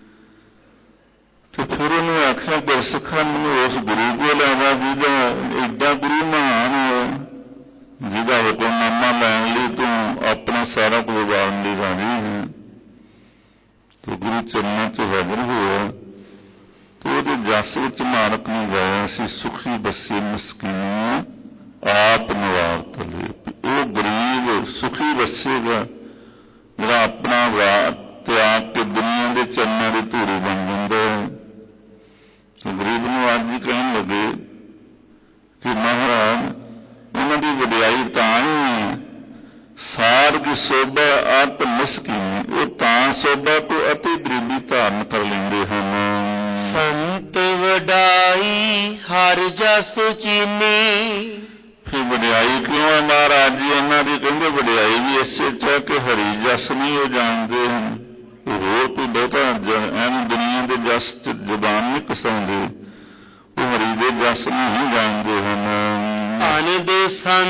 ਤੇ ਫਿਰ ਉਹਨੇ ਆਖਿਆ ਗੁਰਸਿੱਖਾ ਮੈਨੂੰ ਉਸ ਗੁਰੂ ਕੋਲ ਆਵਾ ਜਿਹਦਾ ਏਡਾ ਗੁਰੂ ਮਹਾਨ ਹੈ, ਜਿਹਦਾ ਹੁਕਮਨਾਮਾ ਲੈਣ ਲਈ ਤੂੰ ਆਪਣਾ ਸਾਰਾ ਕੁਝ ਵਾਰਨ ਲਈ ਰਾਜੀ ਹੈ। ਤੇ ਗੁਰੂ ਚਰਨਾਂ 'ਚ ਹਾਜ਼ਰ ਹੋਇਆ ਤੇ ਉਹਦੇ ਜਸ ਵਿੱਚ ਮਾਲਕ ਨੇ ਗਾਇਆ ਸੀ, ਸੁਖੀ ਬੱਸੇ ਮਸਕੀਨੀਆਂ ਆਪ ਨਿਵਾਰ ਤਲੇ। ਉਹ ਗਰੀਬ ਸੁਖੀ ਬੱਸੇਗਾ ਜਿਹੜਾ ਆਪਣਾ ਤਿਆਗ ਕੇ ਦੁਨੀਆ ਦੇ ਚਰਨਾਂ ਦੀ ਧੂੜੀ ਬਣ ਜਾਂਦਾ ਹੈ। ਗਰੀਬ ਨੂੰ ਅੱਜ ਵੀ ਕਹਿਣ ਲੱਗੇ ਕਿ ਮਹਾਰਾਜ ਉਹਨਾਂ ਦੀ ਵਡਿਆਈ ਤਾਂ ਹੀ ਸਾਰ ਦੀ ਸੋਭਾ ਆਤਮਸਕੀਨੀ, ਉਹ ਤਾਂ ਸੋਭਾ ਤੋਂ ਅਤੀ ਗਰੀਬੀ ਧਾਰਨ ਕਰ ਲੈਂਦੇ ਹਨ। ਸੰਤ ਵਡਾਈ ਹਰ ਜਸ ਚੀਨੀ। ਫਿਰ ਵਡਿਆਈ ਕਿਉਂ ਹੈ ਮਹਾਰਾਜ ਜੀ ਉਹਨਾਂ ਦੀ? ਕਹਿੰਦੇ ਵਡਿਆਈ ਵੀ ਇਸੇ 'ਚ ਹੈ ਕਿ ਹਰੀ ਜਸ ਨਹੀਂ ਉਹ ਜਾਣਦੇ ਹਨ। ਹੋਰ ਕੋਈ ਬਹੁਤਾ ਐਵੇਂ ਦੁਨੀਆ ਦੇ ਜਸ 'ਚ ਜ਼ੁਬਾਨ ਨਹੀਂ ਕਸਾਉਂਦੇ, ਉਹ ਹਰੀ ਦੇ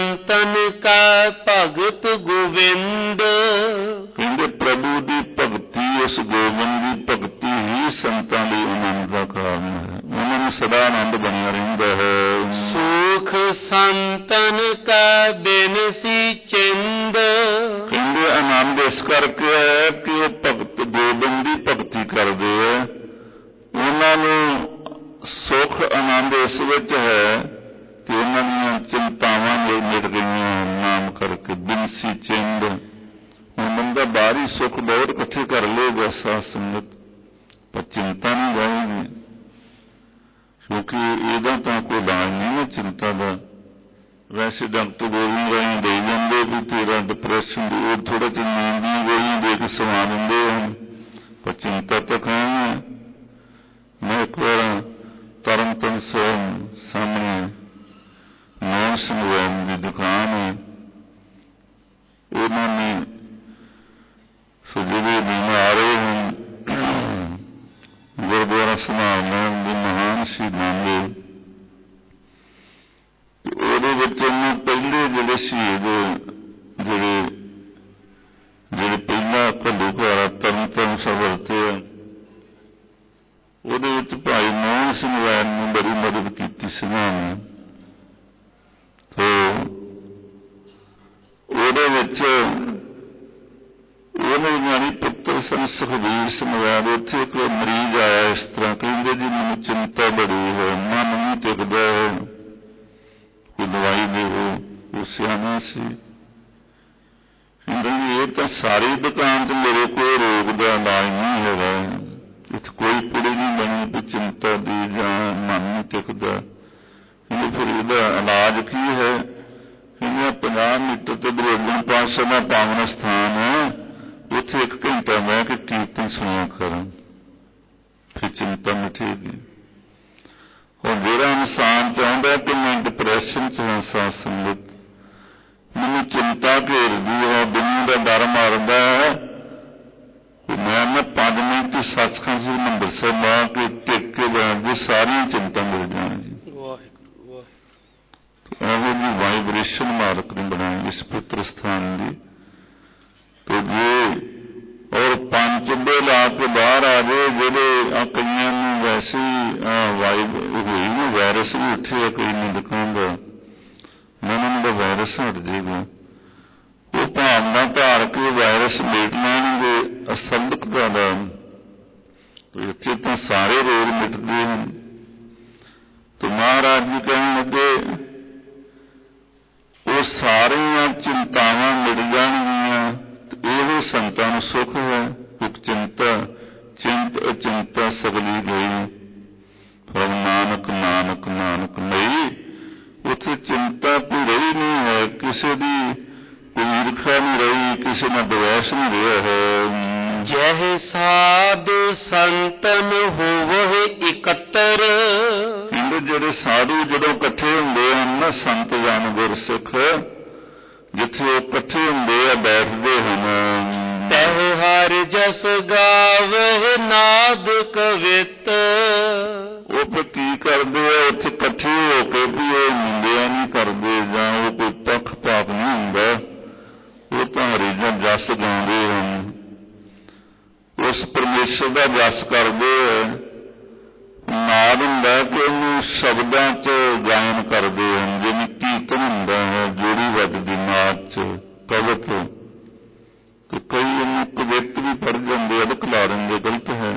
ਸੰਤਨ ਕਾ ਭਗਤ ਗੋਵਿੰਦ। ਕਹਿੰਦੇ ਪ੍ਰਭੂ ਦੀ ਭਗਤੀ, ਉਸ ਗੋਬਿੰਦ ਦੀ ਭਗਤੀ ਹੀ ਸੰਤਾਂ ਲਈ ਆਨੰਦ ਦਾ ਕਾਰਨ ਹੈ। ਉਹਨਾਂ ਨੂੰ ਸਦਾ ਆਨੰਦ ਬਣਿਆ ਰਹਿੰਦਾ ਹੈ। ਸੁਖ ਸੰਤਨ ਕਾ ਬਿਨਸੀ ਚਿੰਦ। ਕਹਿੰਦੇ ਆਨੰਦ ਇਸ ਕਰਕੇ ਹੈ ਕਿ ਉਹ ਭਗਤ ਗੋਬਿੰਦ ਦੀ ਭਗਤੀ ਕਰਦੇ ਹੈ। ਉਹਨਾਂ ਨੂੰ ਸੁਖ ਆਨੰਦ ਇਸ ਵਿੱਚ ਹੈ ਕਿ ਉਹਨਾਂ ਦੀਆਂ ਚਿੰਤਾਵਾਂ ਮਿਟ ਗਈਆਂ ਨਾਮ ਕਰਕੇ। ਬਿਨਸੀ ਚਿੰਦ, ਹੁਣ ਬੰਦਾ ਬਾਹਰੀ ਸੁੱਖ ਬਹੁਤ ਇਕੱਠੇ ਕਰ ਲਏਗਾ ਸਾਧ ਸੰਗਤ, ਪਰ ਚਿੰਤਾ ਨਹੀਂ ਜਾਏਗੀ, ਕਿਉਂਕਿ ਇਹਦਾ ਤਾਂ ਕੋਈ ਇਲਾਜ ਨਹੀਂ ਹੈ ਚਿੰਤਾ ਦਾ। ਵੈਸੇ ਡਾਕਟਰ ਗੋਲੀਆਂ ਗਾਲੀਆਂ ਦੇ ਜਾਂਦੇ ਵੀ ਤੇਰਾ ਡਿਪਰੈਸ਼ਨ ਦੀ, ਉਹ ਥੋੜਾ ਜਿਹਾ ਨੀਂਦ ਦੀਆਂ ਗੋਲੀਆਂ ਦੇ ਕੇ ਸਵਾ ਦਿੰਦੇ ਹਨ, ਪਰ ਚਿੰਤਾ ਤਾਂ ਕਾਇਮ ਹੈ। ਮੈਂ ਇੱਕ ਵਾਰ ਤਰਨਤਾਰਨ ਸਾਹਮਣੇ ਮੋਹਨ ਸਿੰਘ ਵੈਨ ਦੀ ਦੁਕਾਨ ਹੈ, ਉਹਨਾਂ ਨੇ ਜਿਹੜੇ ਬਿਮਾਰ ਹਨ ਗੁਰਦੁਆਰਾ ਸੰਭਾਲਣ ਦੇ ਮਹਾਨ ਸ਼ਹੀਦਾਂ ਦੇ, ਉਹਦੇ ਵਿੱਚ ਉਹਨੂੰ ਪਹਿਲੇ ਜਿਹੜੇ ਸ਼ਹੀਦ ਜਿਹੜੇ ਪਹਿਲਾਂ ਘੱਲੂਘਾਰਾ ਤਰਨਤਾਰਨ ਸਾਹਿਬ ਵਰਤੇ ਆ, ਉਹਦੇ ਵਿੱਚ ਭਾਈ ਮੋਹਨ ਸਿੰਘ ਵੈਨ ਨੂੰ ਬੜੀ ਮਦਦ ਕੀਤੀ ਸਿੰਘਾਂ ਨੇ। ਉਹਦੇ ਵਿੱਚ ਉਹਨੇ ਜਾਣੀ ਪੁੱਤਰ ਸਨ ਸੁਖਬੀਰ ਸਿੰਘ ਵੈਦ। ਉੱਥੇ ਇੱਕ ਮਰੀਜ਼ ਆਇਆ ਇਸ ਤਰ੍ਹਾਂ, ਕਹਿੰਦੇ ਜੀ ਮੈਨੂੰ ਚਿੰਤਾ ਬੜੀ ਹੈ, ਮਨ ਨਹੀਂ ਟਿਕਦਾ ਹੈ, ਕੋਈ ਦਵਾਈ ਦੇਵੋ। ਉਹ ਸਿਆਣਾ ਸੀ, ਕਹਿੰਦੇ ਜੀ ਇਹ ਤਾਂ ਸਾਰੀ ਦੁਕਾਨ 'ਚ ਮੇਰੇ ਕੋਲ ਰੋਗ ਦਾ ਇਲਾਜ ਨਹੀਂ ਹੈਗਾ, ਇੱਥੇ ਕੋਈ ਕੁੜੀ ਨਹੀਂ ਬਣੀ ਵੀ ਚਿੰਤਾ ਦੀ ਜਾਂ ਮਨ ਨਹੀਂ ਟਿਕਦਾ। ਕਹਿੰਦੇ ਫਿਰ ਇਹਦਾ ਇਲਾਜ ਕੀ ਹੈ? ਕਹਿੰਦੇ 50 ਮੀਟਰ ਤੇ ਬਰੋਗਨ ਪਾਤਸ਼ਾਹ ਦਾ ਪਾਵਨ ਸਥਾਨ ਹੈ, ਉੱਥੇ 1 ਘੰਟਾ ਬਹਿ ਕੇ ਕੀਰਤਨ ਸੁਣਿਆ ਕਰਾਂ, ਫਿਰ ਚਿੰਤਾ ਮਿਟੇਗੀ। ਹੁਣ ਜਿਹੜਾ ਇਨਸਾਨ ਚਾਹੁੰਦਾ ਕਿ ਮੈਂ ਡਿਪਰੈਸ਼ਨ 'ਚ ਹਾਂ ਸਾਧ ਸੰਗਤ, ਮੈਨੂੰ ਚਿੰਤਾ ਘੇਰਦੀ ਹੈ, ਦੁਨੀਆ ਦਾ ਡਰ ਮਾਰਦਾ ਹੈ, ਮੈਂ 5 ਮਿੰਟ ਸੱਚਖੰਡ ਸ੍ਰੀ ਹਰਿਮੰਦਰ ਸਾਹਿਬ ਆ ਕੇ ਟਿਕ ਕੇ ਬੈਠ ਜੇ ਸਾਰੀਆਂ ਚਿੰਤਾ ਮਿਲ ਜਾਣਗੀਆਂ। ਇਹੋ ਜਿਹੀ ਵਾਈਬ੍ਰੇਸ਼ਨ ਮਾਲਕ ਨੇ ਬਣਾਈ ਇਸ ਪਵਿੱਤਰ ਸਥਾਨ ਦੀ। ਤੇ ਜੇ ਔਰ 5 ਚੁੱਭੇ ਲਾ ਕੇ ਬਾਹਰ ਆ ਗਏ, ਜਿਹੜੇ ਕਈਆਂ ਨੂੰ ਵੈਸੇ ਹੋਈ ਨਾ ਵਾਇਰਸ ਵੀ ਉੱਠਿਆ ਕਈ ਨੂੰ ਦਿਖਾਉਂਦਾ, ਉਹਨਾਂ ਦਾ ਵਾਇਰਸ ਹਟ ਜਾਏਗਾ। ਉਹ ਭਾਵਨਾ ਧਾਰ ਕੇ ਵਾਇਰਸ ਮੇਟ ਲੈਣਗੇ ਅਸੰਦਕਤਾ ਦਾ। ਇੱਥੇ ਤਾਂ ਸਾਰੇ ਰੋਗ ਮਿਟਦੇ ਹਨ। ਤੇ ਮਹਾਰਾਜ ਜੀ ਕਹਿਣ ਲੱਗੇ ਉਹ ਸਾਰੀਆਂ ਚਿੰਤਾਵਾਂ ਮਿਟ ਜਾਣਗੀਆਂ, ਇਹੋ ਸੰਤਾਂ ਨੂੰ ਸੁੱਖ ਹੈ। ਇੱਕ ਚਿੰਤਾ ਚਿੰਤ ਅਚਿੰਤਾ ਸਗਲੀ ਗਈ, ਫਿਰ ਨਾਨਕ ਨਾਨਕ ਨਾਨਕ ਨਹੀਂ। ਉੱਥੇ ਚਿੰਤਾ ਕੋਈ ਰਹੀ ਨਹੀਂ ਹੈ, ਕਿਸੇ ਦੀ ਕੋਈ ਈਰਖਾ ਨਹੀਂ ਰਹੀ, ਕਿਸੇ ਨਾਲ ਦਵੈਸ਼ ਨਹੀਂ ਰਿਹਾ ਹੈ। ਜਹ ਸਾਧ ਸੰਤਨ ਹੋਵਹਿ ਇਕੱਤਰ। ਕਹਿੰਦੇ ਜਿਹੜੇ ਸਾਧੂ ਜਦੋਂ ਇਕੱਠੇ ਹੁੰਦੇ ਹਨ ਨਾ, ਸੰਤ ਜਨ ਗੁਰਸਿੱਖ, ਜਿੱਥੇ ਉਹ ਇਕੱਠੇ ਹੁੰਦੇ ਆ ਬੈਠਦੇ ਹਨ, ਤਹ ਹਰ ਜਸ ਗਾਵਹਿ ਨਾਦ ਕਵਿਤ। ਉਹ ਫਿਰ ਕੀ ਕਰਦੇ ਆ ਉੱਥੇ ਇਕੱਠੇ ਹੋ ਕੇ ਵੀ ਉਹ ਨਿੰਦਿਆ ਨਹੀਂ ਕਰਦੇ ਜਾਂ ਉਹ ਕੋਈ ਪੱਖਪਾਤ ਨਹੀਂ ਹੁੰਦਾ, ਉਹ ਤਾਂ ਹਰੀ ਦਾ ਜਸ ਗਾਉਂਦੇ ਹਨ, ਉਸ ਪਰਮੇਸ਼ਰ ਦਾ ਜਸ ਕਰਦੇ ਆ। ਨਾਦ ਹੁੰਦਾ ਕਿ ਉਹਨੂੰ ਸ਼ਬਦਾਂ 'ਚ ਗਾਇਨ ਕਰਦੇ ਹਨ, ਜਿਵੇਂ ਕੀਰਤਨ ਹੁੰਦਾ ਹੈ, ਜੋੜੀ ਵੱਜਦੀ ਨਾਦ 'ਚ ਕਵਿਤ। ਤੇ ਕਈ ਇਹਨੂੰ ਕਵਿਤ ਵੀ ਪੜ੍ਹ ਜਾਂਦੇ, ਅਦਕ ਲਾ ਦਿੰਦੇ, ਗਲਤ ਹੈ।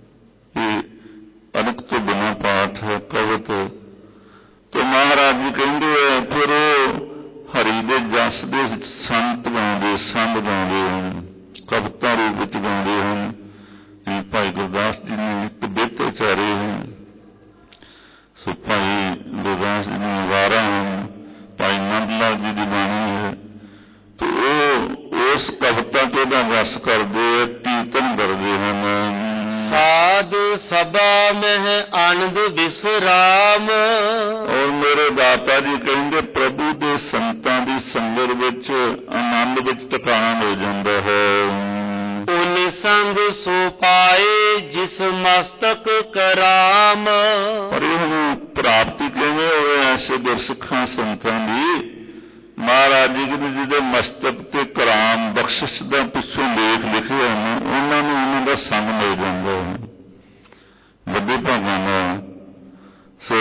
ਇਹ ਅਦਕ ਤੋਂ ਬਿਨਾਂ ਪਾਠ ਹੈ ਕਵਿਤ। ਤੇ ਮਹਾਰਾਜ ਜੀ ਕਹਿੰਦੇ ਆ ਫਿਰ ਉਹ ਹਰੀ ਦੇ ਜਸ ਦੇ ਸੰਤ ਗਾਉਂਦੇ, ਸੰਗ ਗਾਉਂਦੇ ਹਨ, ਕਵਿਤਾ ਰੂਪ ਵਿੱਚ ਗਾਉਂਦੇ ਹਨ। ਜਿਵੇਂ ਭਾਈ ਗੁਰਦਾਸ ਜੀ ਨੇ ਇੱਕ ਬਿਰਤ ਉਚਾਰੇ ਹਨ, ਸੋ ਭਾਈ ਗੁਰਦਾਸ ਜੀ ਦੀਆਂ ਵਾਰਾਂ ਹਨ, ਭਾਈ ਨੰਦ ਲਾਲ ਜੀ ਦੀ ਬਾਣੀ ਹੈ। ਤੇ ਉਹ ਉਸ ਕਵਿਤਾ ਤੋਂ ਉਹਦਾ ਰਸ ਕਰਦੇ ਆ, ਕੀਰਤਨ ਕਰਦੇ ਹਨ। ਸਾਧ ਸਭਾ ਮਹਿ ਆਨੰਦ ਵਿਸਰਾਮ। ਔਰ ਮੇਰੇ ਦਾਤਾ ਜੀ ਕਹਿੰਦੇ ਪ੍ਰਭੂ ਦੇ ਸੰਤਾਂ ਦੀ ਸੰਗਤ ਵਿੱਚ ਆਨੰਦ ਵਿੱਚ ਟਿਕਾਣਾ ਹੋ ਜਾਂਦਾ ਹੈ। ਉਨ ਸੰਗ ਸੋ ਪਾਏ ਜਿਸ ਮਸਤਕ ਕਰਾਮ। ਪਰ ਇਹਨੂੰ ਪ੍ਰਾਪਤੀ ਕਿਵੇਂ ਹੋਵੇ ਐਸੇ ਗੁਰਸਿੱਖਾਂ ਸੰਤਾਂ ਦੀ, ਮਹਾਰਾਜ ਜੀ ਕਹਿੰਦੇ ਜਿਹਦੇ ਮਸਤਕ ਤੇ ਕਰਾਮ ਬਖਸ਼ਿਸ਼ ਦਾ ਪਿੱਛੋਂ ਲੇਖ ਲਿਖੇ ਹਨ ਉਹਨਾਂ ਨੂੰ ਉਹਨਾਂ ਦਾ ਸੰਗ ਮਿਲ ਜਾਂਦਾ ਹੈ ਵੱਡੇ ਭਾਗਾਂ ਦਾ। ਸੋ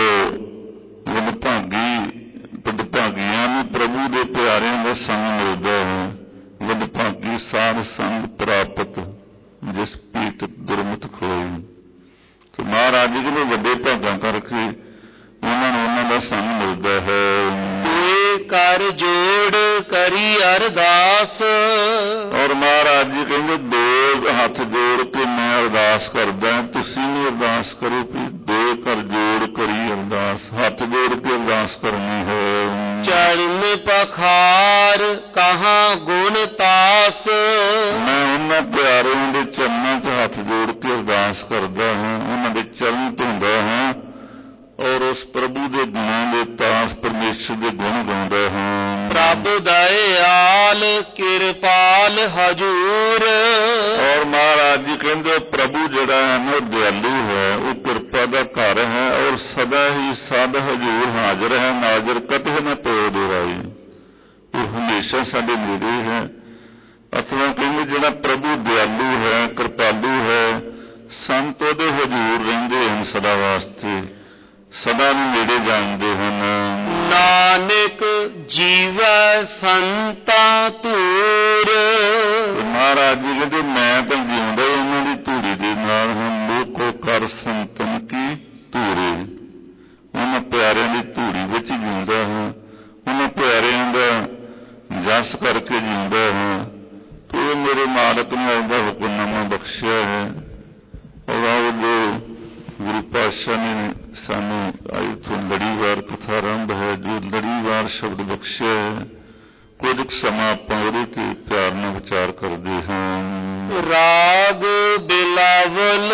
ਵਡਭਾਗੀਆਂ ਨੂੰ ਪ੍ਰਭੂ ਦੇ ਪਿਆਰਿਆਂ ਦਾ ਸੰਗ ਮਿਲਦਾ ਹੈ। ਵਡਭਾਗੀ ਸਾਧ ਸੰਗ ਪ੍ਰਾਪਤ ਜਿਸ ਪੀਤ ਦੁਰਮਤ ਖੋਈ। ਤੇ ਮਹਾਰਾਜ ਜੀ ਕਹਿੰਦੇ ਵੱਡੇ ਭਾਗਾਂ ਕਰਕੇ ਉਹਨਾਂ ਨੂੰ ਉਹਨਾਂ ਦਾ ਸੰਗ ਮਿਲਦਾ ਹੈ। ਕਰ ਜੋੜ ਕਰੀ ਅਰਦਾਸ। ਔਰ ਮਹਾਰਾਜ ਜੀ ਕਹਿੰਦੇ ਦੋ ਹੱਥ ਜੋੜ ਕੇ ਮੈਂ ਅਰਦਾਸ ਕਰਦਾ, ਤੁਸੀਂ ਵੀ ਅਰਦਾਸ ਕਰੋ ਕਿ ਦੋ ਕਰ ਜੋੜ ਕਰੀ ਅਰਦਾਸ, ਹੱਥ ਜੋੜ ਕੇ ਅਰਦਾਸ ਕਰਨੀ ਹੈ। ਚਰਨ ਪਖਾਰ ਕਹਾਂ ਗੁਣ ਤਾਸ। ਮੈਂ ਉਹਨਾਂ ਪਿਆਰਿਆਂ ਦੇ ਚਰਨਾਂ 'ਚ ਹੱਥ ਜੋੜ ਕੇ ਅਰਦਾਸ ਕਰਦਾ ਹਾਂ, ਉਹਨਾਂ ਦੇ ਚਰਨ ਧੋਂਦਾ ਹਾਂ ਔਰ ਉਸ ਪ੍ਰਭੂ ਦੇ ਗੁਣਾਂ ਦੇ ਤਾਸ ਪਰਮੇਸ਼ਰ ਦੇ ਗੁਣ ਗਾਉਂਦਾ ਹਾਂ। ਪ੍ਰਭ ਦਇਆਲ ਕਿਰਪਾਲ ਹਜੂਰ। ਔਰ ਮਹਾਰਾਜ ਜੀ ਕਹਿੰਦੇ ਪ੍ਰਭੂ ਜਿਹੜਾ ਹੈ ਨਾ ਉਹ ਦਿਆਲੂ ਹੈ, ਉਹ ਕਿਰਪਾ ਦਾ ਘਰ ਹੈ ਔਰ ਸਦਾ ਹੀ ਸਦ ਹਜੂਰ ਹਾਜ਼ਰ ਹੈ, ਨਾਜ਼ਰ ਕਤਹਿ ਨਾ ਪਇਓ ਦੁਰਾਈ। ਉਹ ਹਮੇਸ਼ਾ ਸਾਡੇ ਨੇੜੇ ਹੈ। ਅਸਲਾਂ ਕਹਿੰਦੇ ਜਿਹੜਾ ਪ੍ਰਭੂ ਦਿਆਲੂ ਹੈ, ਕਿਰਪਾਲੂ ਹੈ, ਸੰਤ ਉਹਦੇ ਹਜੂਰ ਰਹਿੰਦੇ ਹਨ ਸਦਾ ਵਾਸਤੇ, ਸਦਾ ਨੂੰ ਨੇੜੇ ਜਾਣਦੇ ਹਨ। ਨਾਨਕ ਜੀਵੈ ਸੰਤਾਂ ਧੂਰ। ਮਹਾਰਾਜ ਜੀ ਕਹਿੰਦੇ ਮੈਂ ਤਾਂ ਜਿਉਂਦਾ ਉਹਨਾਂ ਦੀ ਧੂੜੀ ਦੇ ਨਾਲ ਹਾਂ। ਲੋਕੋ ਕਰ ਸੰਤਨ ਕੀ ਧੂਰੇ, ਉਹਨਾਂ ਪਿਆਰਿਆਂ ਦੀ ਧੂੜੀ ਵਿੱਚ ਜਿਉਂਦਾ ਹਾਂ, ਉਹਨਾਂ ਪਿਆਰਿਆਂ ਦਾ ਜਸ ਕਰਕੇ ਜਿਉਂਦਾ ਹਾਂ। ਤੇ ਮੇਰੇ ਮਾਲਕ ਨੇ ਉਹਦਾ ਹੁਕਮਨਾਮਾ ਬਖਸ਼ਿਆ ਹੈ ਔਰ ਜੋ ਗੁਰੂ ਪਾਤਸ਼ਾਹ ਨੇ ਸਾਨੂੰ ਇੱਥੋਂ ਲੜੀਵਾਰ ਕਥਾ ਆਰੰਭ ਹੈ, ਜੋ ਲੜੀਵਾਰ ਸ਼ਬਦ ਬਖਸ਼ਿਆ ਹੈ, ਕੁਝ ਕੁ ਸਮਾਂ ਆਪਾਂ ਉਹਦੇ ਤੇ ਪਿਆਰ ਨਾਲ ਵਿਚਾਰ ਕਰਦੇ ਹਾਂ। ਰਾਗ ਬਿਲਾਵਲ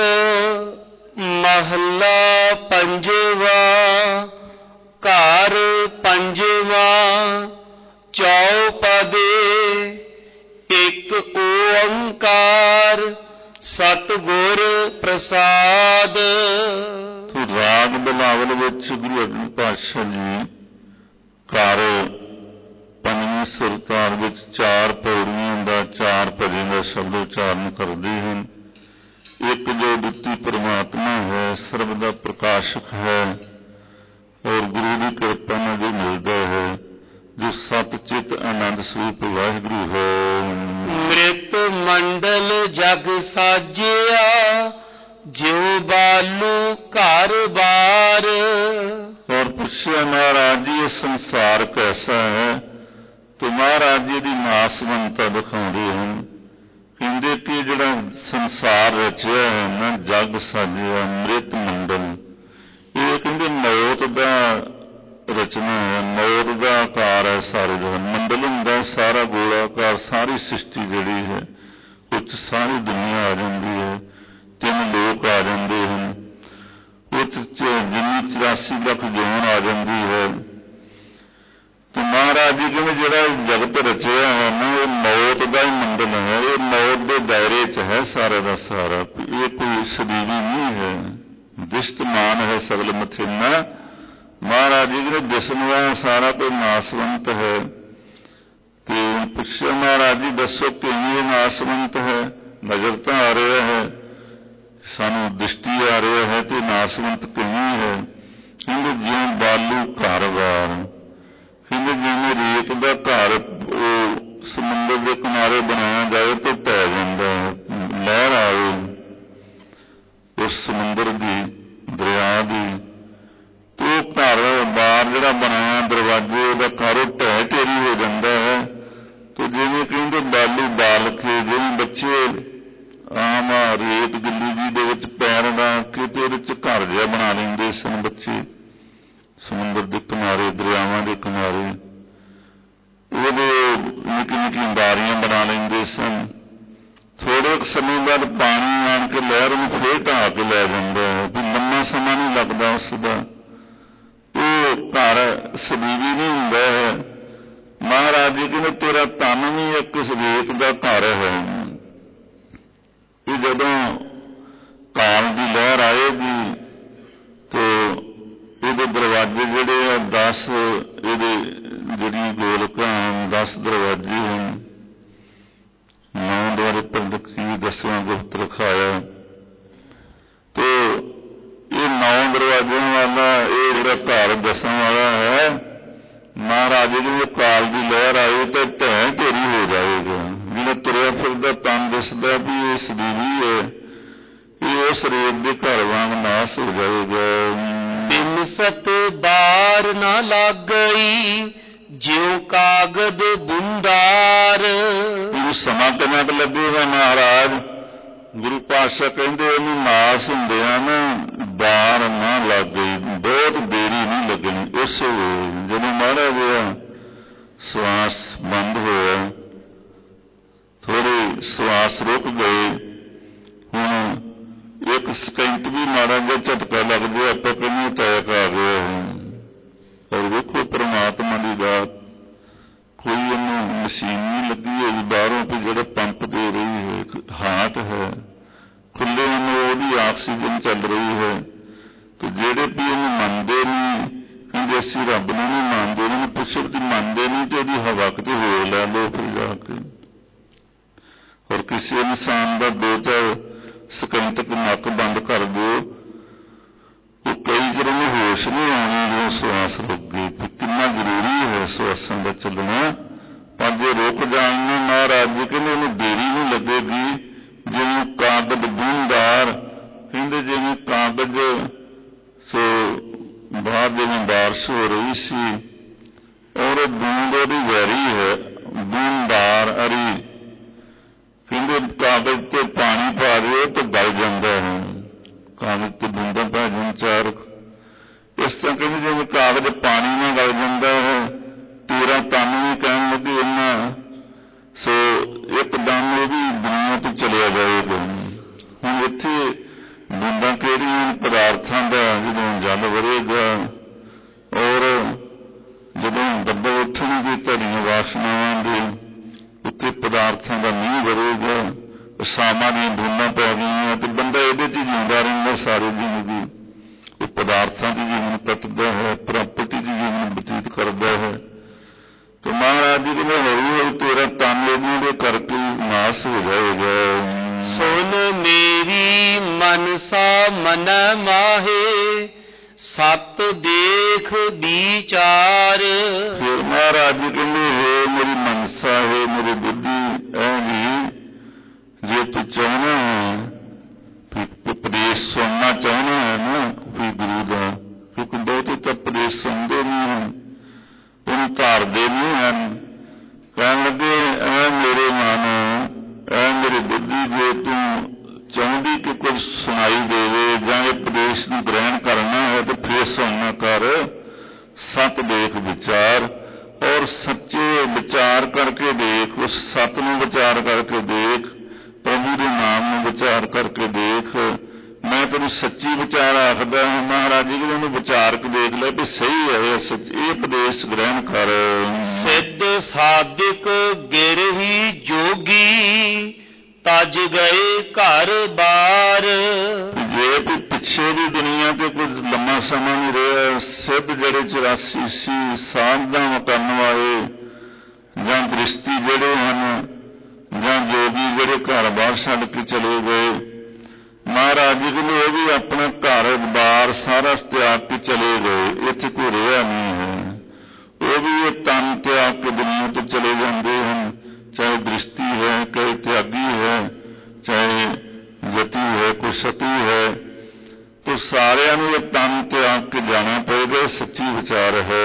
ਮਹੱਲਾ ਪੰਜਵਾ। ਘਰ ਪੰਜਵਾ ਚੌਪਦੇ। ਇੱਕ ਓੰਕਾਰ ਸਤਿਗੁਰ ਪ੍ਰਸਾਦ। ਰਾਗ ਬਿਲਾਵਲ ਵਿੱਚ ਗੁਰੂ ਅਰਜਨ ਪਾਤਸ਼ਾਹ ਜੀ ਘਰ ਪੰਜਵੀਂ ਸੁਰਤਾਲ ਵਿੱਚ 4 ਪੌੜੀਆਂ ਦਾ 4 ਭਜਨ ਦਾ ਸ਼ਬਦ ਉਚਾਰਨ ਕਰਦੇ ਹਨ। ਇੱਕ ਜੋ ਦਿੱਤੀ ਪਰਮਾਤਮਾ ਹੈ, ਸਰਬ ਦਾ ਪ੍ਰਕਾਸ਼ਕ ਹੈ ਔਰ ਗੁਰੂ ਦੀ ਕਿਰਪਾ ਨਾਲ ਜੋ ਮਿਲਦਾ ਹੈ, ਜੋ ਸਤ ਚਿਤ ਆਨੰਦ ਸਰੂਪ ਵਾਹਿਗੁਰੂ ਹੈ। ਮ੍ਰਿਤ ਮੰਡਲ ਜਗ ਸਾਜਿਆ ਜਿਉ ਬਾਲੂ ਘਰ ਬਾਰ। ਔਰ ਪੁੱਛਿਆ ਮਹਾਰਾਜ ਜੀ ਇਹ ਸੰਸਾਰ ਕੈਸਾ ਹੈ, ਤੇ ਮਹਾਰਾਜ ਜੀ ਦੀ ਨਾਸਵੰਤਾ ਦਿਖਾਉਂਦੇ ਹਨ। ਕਹਿੰਦੇ ਕਿ ਜਿਹੜਾ ਸੰਸਾਰ ਰਚਿਆ ਹੈ ਨਾ, ਜਗ ਸਾਜਿਆ ਮ੍ਰਿਤ ਮੰਡਲ, ਇਹ ਕਹਿੰਦੇ ਮੌਤ ਦਾ ਰਚਨਾ ਹੈ, ਮੌਤ ਦਾ ਆਕਾਰ ਹੈ ਸਾਰੇ ਦਾ। ਮੰਡਲ ਹੁੰਦਾ ਸਾਰਾ ਗੋਲਾਕਾਰ, ਸਾਰੀ ਸ੍ਰਿਸ਼ਟੀ ਜਿਹੜੀ ਹੈ ਉਹ 'ਚ ਸਾਰੀ ਦੁਨੀਆ ਆ ਜਾਂਦੀ ਹੈ, 3 ਲੋਕ ਆ ਜਾਂਦੇ ਹਨ, ਉਹ 'ਚ ਜਿੰਨੀ 84 ਲੱਖ ਜੂਨ ਆ ਜਾਂਦੀ ਹੈ। ਤੇ ਮਹਾਰਾਜ ਜੀ ਕਹਿੰਦੇ ਜਿਹੜਾ ਜਗਤ ਰਚਿਆ ਹੈ ਨਾ, ਇਹ ਮੌਤ ਦਾ ਹੀ ਮੰਡਲ ਹੈ, ਇਹ ਮੌਤ ਦੇ ਦਾਇਰੇ 'ਚ ਹੈ ਸਾਰਾ ਦਾ ਸਾਰਾ। ਇਹ ਕੋਈ ਸਦੀਵੀ ਨਹੀਂ ਹੈ, ਦਿਸ਼ਟਮਾਨ ਹੈ ਸਗਲ ਮਥਿਨਾ। ਮਹਾਰਾਜ ਜੀ ਕਹਿੰਦੇ ਦਿਸਣ ਵਾਲਾ ਸਾਰਾ ਕੋਈ ਨਾਸਵੰਤ ਹੈ। ਤੇ ਪੁੱਛਿਆ ਮਹਾਰਾਜ ਜੀ ਦੱਸੋ ਕਿਵੇਂ ਨਾਸਵੰਤ ਹੈ? ਨਜ਼ਰ ਤਾਂ ਆ ਰਿਹਾ ਹੈ, ਸਾਨੂੰ ਦ੍ਰਿਸ਼ਟੀ ਆ ਰਿਹਾ ਹੈ, ਤੇ ਨਾਸਵੰਤ ਕਿਵੇਂ ਹੈ? ਕਹਿੰਦੇ ਜਿਉਂ ਬਾਲੂ ਘਰ ਵਾਰ। ਕਹਿੰਦੇ ਜਿਵੇਂ ਰੇਤ ਦਾ ਘਰ ਉਹ ਸਮੁੰਦਰ ਦੇ ਕਿਨਾਰੇ ਬਣਾਇਆ ਜਾਏ ਤੇ ਢਹਿ ਜਾਂਦਾ ਹੈ, ਲਹਿਰ ਆਵੇ ਉਸ ਸਮੁੰਦਰ ਦੀ, ਦਰਿਆ ਦੀ, ਤੇ ਉਹ ਘਰ ਬਾਰ ਜਿਹੜਾ ਬਣਾਇਆ ਦਰਵਾਜ਼ੇ ਉਹਦਾ ਘਰ ਉਹ ਢਹਿ ਢੇਰੀ ਹੋ ਜਾਂਦਾ ਹੈ। ਤੇ ਜਿਵੇਂ ਕਹਿੰਦੇ ਬਾਲੂ ਬਾਲ ਕੇ, ਜਿਵੇਂ ਬੱਚੇ ਆਮ ਰੇਤ ਗਿੱਲੀ ਜੀ ਦੇ ਵਿੱਚ ਪੈਰ ਲਾ ਕੇ ਤੇ ਉਹਦੇ 'ਚ ਘਰ ਜਿਹਾ ਬਣਾ ਲੈਂਦੇ ਸਨ ਬੱਚੇ, ਸਮੁੰਦਰ ਦੇ ਕਿਨਾਰੇ, ਦਰਿਆਵਾਂ ਦੇ ਕਿਨਾਰੇ ਉਹਦੇ ਨਿੱਕੀ ਨਿੱਕੀਆਂ ਬਾਰੀਆਂ ਬਣਾ ਲੈਂਦੇ ਸਨ। ਥੋੜੇ ਕੁ ਸਮੇਂ ਬਾਅਦ ਪਾਣੀ ਆਣ ਕੇ ਲਹਿਰ ਨੂੰ ਫੇਰ ਢਾਹ ਕੇ ਲੈ ਜਾਂਦਾ ਹੈ, ਵੀ ਲੰਮਾ ਸਮਾਂ ਨਹੀਂ ਲੱਗਦਾ ਉਸਦਾ। ਉਹ ਘਰ ਸਦੀਵੀ ਨਹੀਂ ਹੁੰਦਾ ਹੈ। ਮਹਾਰਾਜ ਜੀ ਕਹਿੰਦੇ ਤੇਰਾ ਤਨ ਵੀ ਇੱਕ ਰੇਤ ਦਾ ਘਰ ਹੈ। ਇਹ ਜਦੋਂ ਕਾਲ ਦੀ ਲਹਿਰ ਆਏਗੀ ਤੇ ਇਹ ਦੇ ਦਰਵਾਜ਼ੇ ਜਿਹੜੇ ਆ 10 ਇਹਦੇ ਜਿਹੜੀ ਗੋਲਕਾਂ 10 ਦਰਵਾਜ਼ੇ ਹਨ। 9 ਦੁਆਰੇ ਪੰਡਤ ਕੀ 10ਵਾਂ ਗੁਪਤ ਰਖਾਇਆ। ਤੇ ਇਹ 9 ਦਰਵਾਜ਼ਿਆਂ ਵਾਲਾ ਇਹ ਜਿਹੜਾ ਘਰ ਦਸਾਂ ਵਾਲਾ ਹੈ, ਮਹਾਰਾਜ ਜੀ ਕਾਲ ਦੀ ਲਹਿਰ ਆਈ ਤੇ ਢਹਿ ਢੇਰੀ ਹੋ ਜਾਏਗਾ। ਜਿਹੜਾ ਤੁਰਿਆ ਫਿਰਦਾ ਤਨ ਦਿਸਦਾ ਵੀ ਇਹ ਸਰੀਰੀ ਹੈ, ਇਹ ਉਸ ਸਰੀਰ ਦੇ ਘਰ ਵਾਂਗ ਨਾਸ ਹੋ ਜਾਏਗਾ। ਬਿਨ ਸਤ ਬਾਰ ਨਾ ਲੱਗਈ ਜਿਉ ਕਾਗਦ ਬੁੰਦਾਰ। ਇਹ ਸਮਾਂ ਕਿੰਨਾ ਕੁ ਲੱਗੇਗਾ ਮਹਾਰਾਜ? ਗੁਰੂ ਪਾਤਸ਼ਾਹ ਕਹਿੰਦੇ ਇਹਨੂੰ ਨਾਸ ਹੁੰਦਿਆਂ ਨਾ ਬਾਰ ਨਾ ਲੱਗ ਗਈ, ਬਹੁਤ ਦੇਰੀ ਨਹੀਂ ਲੱਗਣੀ। ਉਸ ਜਦੋਂ ਮਹਾਰਾਜ ਦਾ ਸਵਾਸ ਬੰਦ ਹੋਇਆ, ਥੋੜੇ ਸਵਾਸ ਰੁਕ ਗਏ, ਹੁਣ 1 ਸਕਿੰਟ ਵੀ ਮਾੜਾ ਜਿਹਾ ਝਟਕਾ ਲੱਗ ਜਾਏ ਆਪਾਂ ਕਹਿੰਦੇ ਅਟੈਕ ਆ ਗਿਆ। ਪਰ ਵੇਖੋ ਪਰਮਾਤਮਾ ਦੀ ਦਾਤ, ਕੋਈ ਇਹਨੂੰ ਮਸ਼ੀਨ ਨਹੀਂ ਲੱਗੀ ਹੋਈ ਬਾਹਰੋਂ ਕਿ ਜਿਹੜਾ ਪੰਪ ਦੇ ਰਹੀ ਹੈ, ਹਾਰਟ ਹੈ ਖੁੱਲੇ, ਉਹਨੂੰ ਉਹਦੀ ਆਕਸੀਜਨ ਚੱਲ ਰਹੀ ਹੈ। ਤੇ ਜਿਹੜੇ ਵੀ ਇਹਨੂੰ ਮੰਨਦੇ ਨਹੀਂ, ਕਹਿੰਦੇ ਅਸੀਂ ਰੱਬ ਨੂੰ ਨਹੀਂ ਮੰਨਦੇ, ਉਹਨਾਂ ਨੂੰ ਪੁੱਛੋ ਕਿ ਮੰਨਦੇ ਨਹੀਂ ਤੇ ਉਹਦੀ ਹਵਾ ਕਿਤੇ ਹੋਰ ਲੈ ਲਓ ਫਿਰ ਜਾ ਕੇ। ਔਰ ਕਿਸੇ ਇਨਸਾਨ ਦਾ 2-4 ਸਕਿੰਟ ਤੱਕ ਨੱਕ ਬੰਦ ਕਰ ਦਿਓ, ਉਹ ਕਈ ਚਿਰ ਨੂੰ ਹੋਸ਼ ਨਹੀਂ ਆਉਣੀ ਜਦੋਂ ਸਵਾਸ ਰੁਕ ਗਈ। ਕਿੰਨਾ ਜ਼ਰੂਰੀ ਹੈ ਸਵਾਸਾਂ ਦਾ ਚੱਲਣਾ। ਪਰ ਜੇ ਰੁਕ ਜਾਣ ਨੂੰ ਮਹਾਰਾਜ ਜੀ ਕਹਿੰਦੇ ਉਹਨੂੰ ਦੇਰੀ ਨਹੀਂ ਲੱਗੇਗੀ। ਜਿਵੇਂ ਕਾਗਜ਼ ਬੂੰਦਾਰ, ਕਹਿੰਦੇ ਜਿਵੇਂ ਕਾਗਜ਼ ਸੋ ਬਾਹਰ ਜਿਵੇਂ ਬਾਰਿਸ਼ ਹੋ ਰਹੀ ਸੀ ਔਰ ਬੂੰਦ ਉਹਦੀ ਵੈਰੀ ਹੈ, ਬੂੰਦਾਰ ਅਰੀ, ਕਹਿੰਦੇ ਕਾਗਜ਼ ਤੇ ਪਾਣੀ ਪਾ ਦਿਓ ਤੇ ਗਲ ਜਾਂਦਾ ਹੈ, ਕਾਗਜ਼ ਤੇ ਬੂੰਦਾਂ ਪੈ ਜਾਣ 4। ਇਸ ਤਰ੍ਹਾਂ ਕਹਿੰਦੇ ਜਿਵੇਂ ਕਾਗਜ਼ ਪਾਣੀ ਨਾਲ ਗਲ ਜਾਂਦਾ ਹੈ, ਤੇਰਾ ਤਨ ਵੀ ਕਹਿਣ ਲੱਗੇ ਇੰਨਾ ਸੋ ਇੱਕਦਮ ਉਹ ਵੀ ਦੁਨੀਆ ਤੋਂ ਚਲਿਆ ਜਾਏਗਾ। ਹੁਣ ਇੱਥੇ ਬੂੰਦਾਂ ਕਿਹੜੀਆਂ ਪਦਾਰਥਾਂ ਦਾ ਜਦੋਂ ਜਲ ਵਰੇਗਾ ਔਰ ਜਦੋਂ ਦੱਬੇ ਉੱਠਣਗੇ ਧੜੀਆਂ ਵਾਸ਼ਨਾਵਾਂ ਦੇ ਉੱਤੇ ਪਦਾਰਥਾਂ ਦਾ ਮੀਂਹ ਵਰੇਗਾ, ਸ਼ਾਮਾਂ ਦੀਆਂ ਬੂੰਦਾਂ ਪੈ ਗਈਆਂ ਤੇ ਬੰਦਾ ਇਹਦੇ 'ਚ ਹੀ ਜਿਉਂਦਾ ਰਹਿੰਦਾ ਸਾਰੀ ਜ਼ਿੰਦਗੀ। ਉਹ ਪਦਾਰਥਾਂ 'ਚ ਜੀਵਨ ਕੱਟਦਾ ਹੈ, ਪ੍ਰਾਪਰਟੀ 'ਚ ਜੀਵਨ ਬਤੀਤ ਕਰਦਾ ਹੈ। ਤੇ ਮਹਾਰਾਜ ਜੀ ਕਹਿੰਦੇ ਹੌਲੀ ਹੌਲੀ ਤੇਰਾ ਤਨ ਇਹਦੇ ਕਰਕੇ ਨਾਸ ਹੋ ਜਾਏਗਾ। ਸੁਨ ਮੇਰੀ ਮਨਸਾ ਮਨ ਮਾਹੇ ਸਤ ਦੇਖ ਵਿਚਾਰ। ਫਿਰ ਮਹਾਰਾਜ ਜੀ ਕਹਿੰਦੇ ਹੈ ਮੇਰੀ ਮਨਸਾ ਹੈ, ਮੇਰੀ ਬੁੱਧੀ ਐ ਜੇ ਤੂੰ ਚਾਹੁੰਦਾ ਹੈ ਉਪਦੇਸ਼ ਸੁਣਨਾ ਚਾਹੁੰਦਾ ਹੈ ਨਾ ਵੀ ਗੁਰੂ ਦਾ, ਕਿਉਂਕਿ ਬਹੁਤੇ ਤਾਂ ਉਪਦੇਸ਼ ਸੁਣਦੇ ਨਹੀਂ ਹਨ, ਉਹਨੂੰ ਧਾਰਦੇ ਨਹੀਂ ਹਨ। ਕਹਿਣ ਲੱਗੇ ਐ ਮੇਰੇ ਮਨ, ਐ ਮੇਰੀ ਬੁੱਧੀ, ਜੇ ਤੂੰ ਚਾਹੁੰਦੀ ਕਿ ਕੁਝ ਸੁਣਾਈ ਦੇਵੇ ਜਾਂ ਇਹ ਉਪਦੇਸ਼ ਨੂੰ ਗ੍ਰਹਿਣ ਕਰਨਾ ਹੈ ਤੇ ਫਿਰ ਸੁਣਨਾ ਕਰ। ਸਤ ਦੇਖ ਵਿਚਾਰ, ਔਰ ਸੱਚੇ ਵਿਚਾਰ ਕਰਕੇ ਦੇਖ, ਉਸ ਸਤ ਨੂੰ ਵਿਚਾਰ ਕਰਕੇ ਦੇਖ, ਪ੍ਰਭੂ ਦੇ ਨਾਮ ਨੂੰ ਵਿਚਾਰ ਕਰਕੇ ਦੇਖ। ਮੈਂ ਤੈਨੂੰ ਸੱਚੀ ਵਿਚਾਰ ਆਖਦਾ ਹਾਂ। ਮਹਾਰਾਜ ਜੀ ਉਹਨੂੰ ਵਿਚਾਰ ਕੇ ਦੇਖ ਲੈ ਵੀ ਸਹੀ ਹੈ ਇਹ ਉਪਦੇਸ਼ ਗ੍ਰਹਿਣ ਕਰ। ਸਿੱਧ ਸਾਧਿਕ ਗਿਰਹੀ ਜੋਗੀ ਤਜ ਗਏ ਘਰ ਬਾਰ। ਜੇ ਵੀ ਪਿੱਛੇ ਦੀ ਦੁਨੀਆ ਤੇ ਕੁਝ ਲੰਮਾ ਸਮਾਂ ਨਹੀਂ ਰਿਹਾ, ਸਿੱਧ ਜਿਹੜੇ 84 ਸੀ ਸਾਧਨਾ ਕਰਨ ਵਾਲੇ ਜਾਂ ਦ੍ਰਿਸ਼ਟੀ ਜਿਹੜੇ ਹਨ ਜਾਂ ਜੋਗੀ ਜਿਹੜੇ ਘਰ ਬਾਹਰ ਛੱਡ ਕੇ ਚਲੇ ਗਏ, ਮਹਾਰਾਜ ਜੀ ਕਹਿੰਦੇ ਉਹ ਵੀ ਆਪਣਾ ਘਰ ਬਾਰ ਸਾਰਾ ਤਿਆਗ ਕੇ ਚਲੇ ਗਏ, ਇੱਥੇ ਕੋਈ ਰਿਹਾ ਨਹੀਂ ਹੈ। ਉਹ ਵੀ ਇਹ ਤਨ ਤਿਆਗ ਕੇ ਦੁਨੀਆ ਤੋਂ ਚਲੇ ਜਾਂਦੇ ਹਨ, ਚਾਹੇ ਦ੍ਰਿਸ਼ਟੀ ਹੈ, ਚਾਹੇ ਤਿਆਗੀ ਹੈ, ਚਾਹੇ ਜਤੀ ਹੈ, ਕੋਈ ਸਤੀ ਹੈ, तो सारिਆਂ ਨੂੰ ਇਹ ਤਨ ਤਿਆਗ ਕੇ ਜਾਣਾ ਪਏਗਾ। ਸੱਚੀ ਵਿਚਾਰ ਹੈ।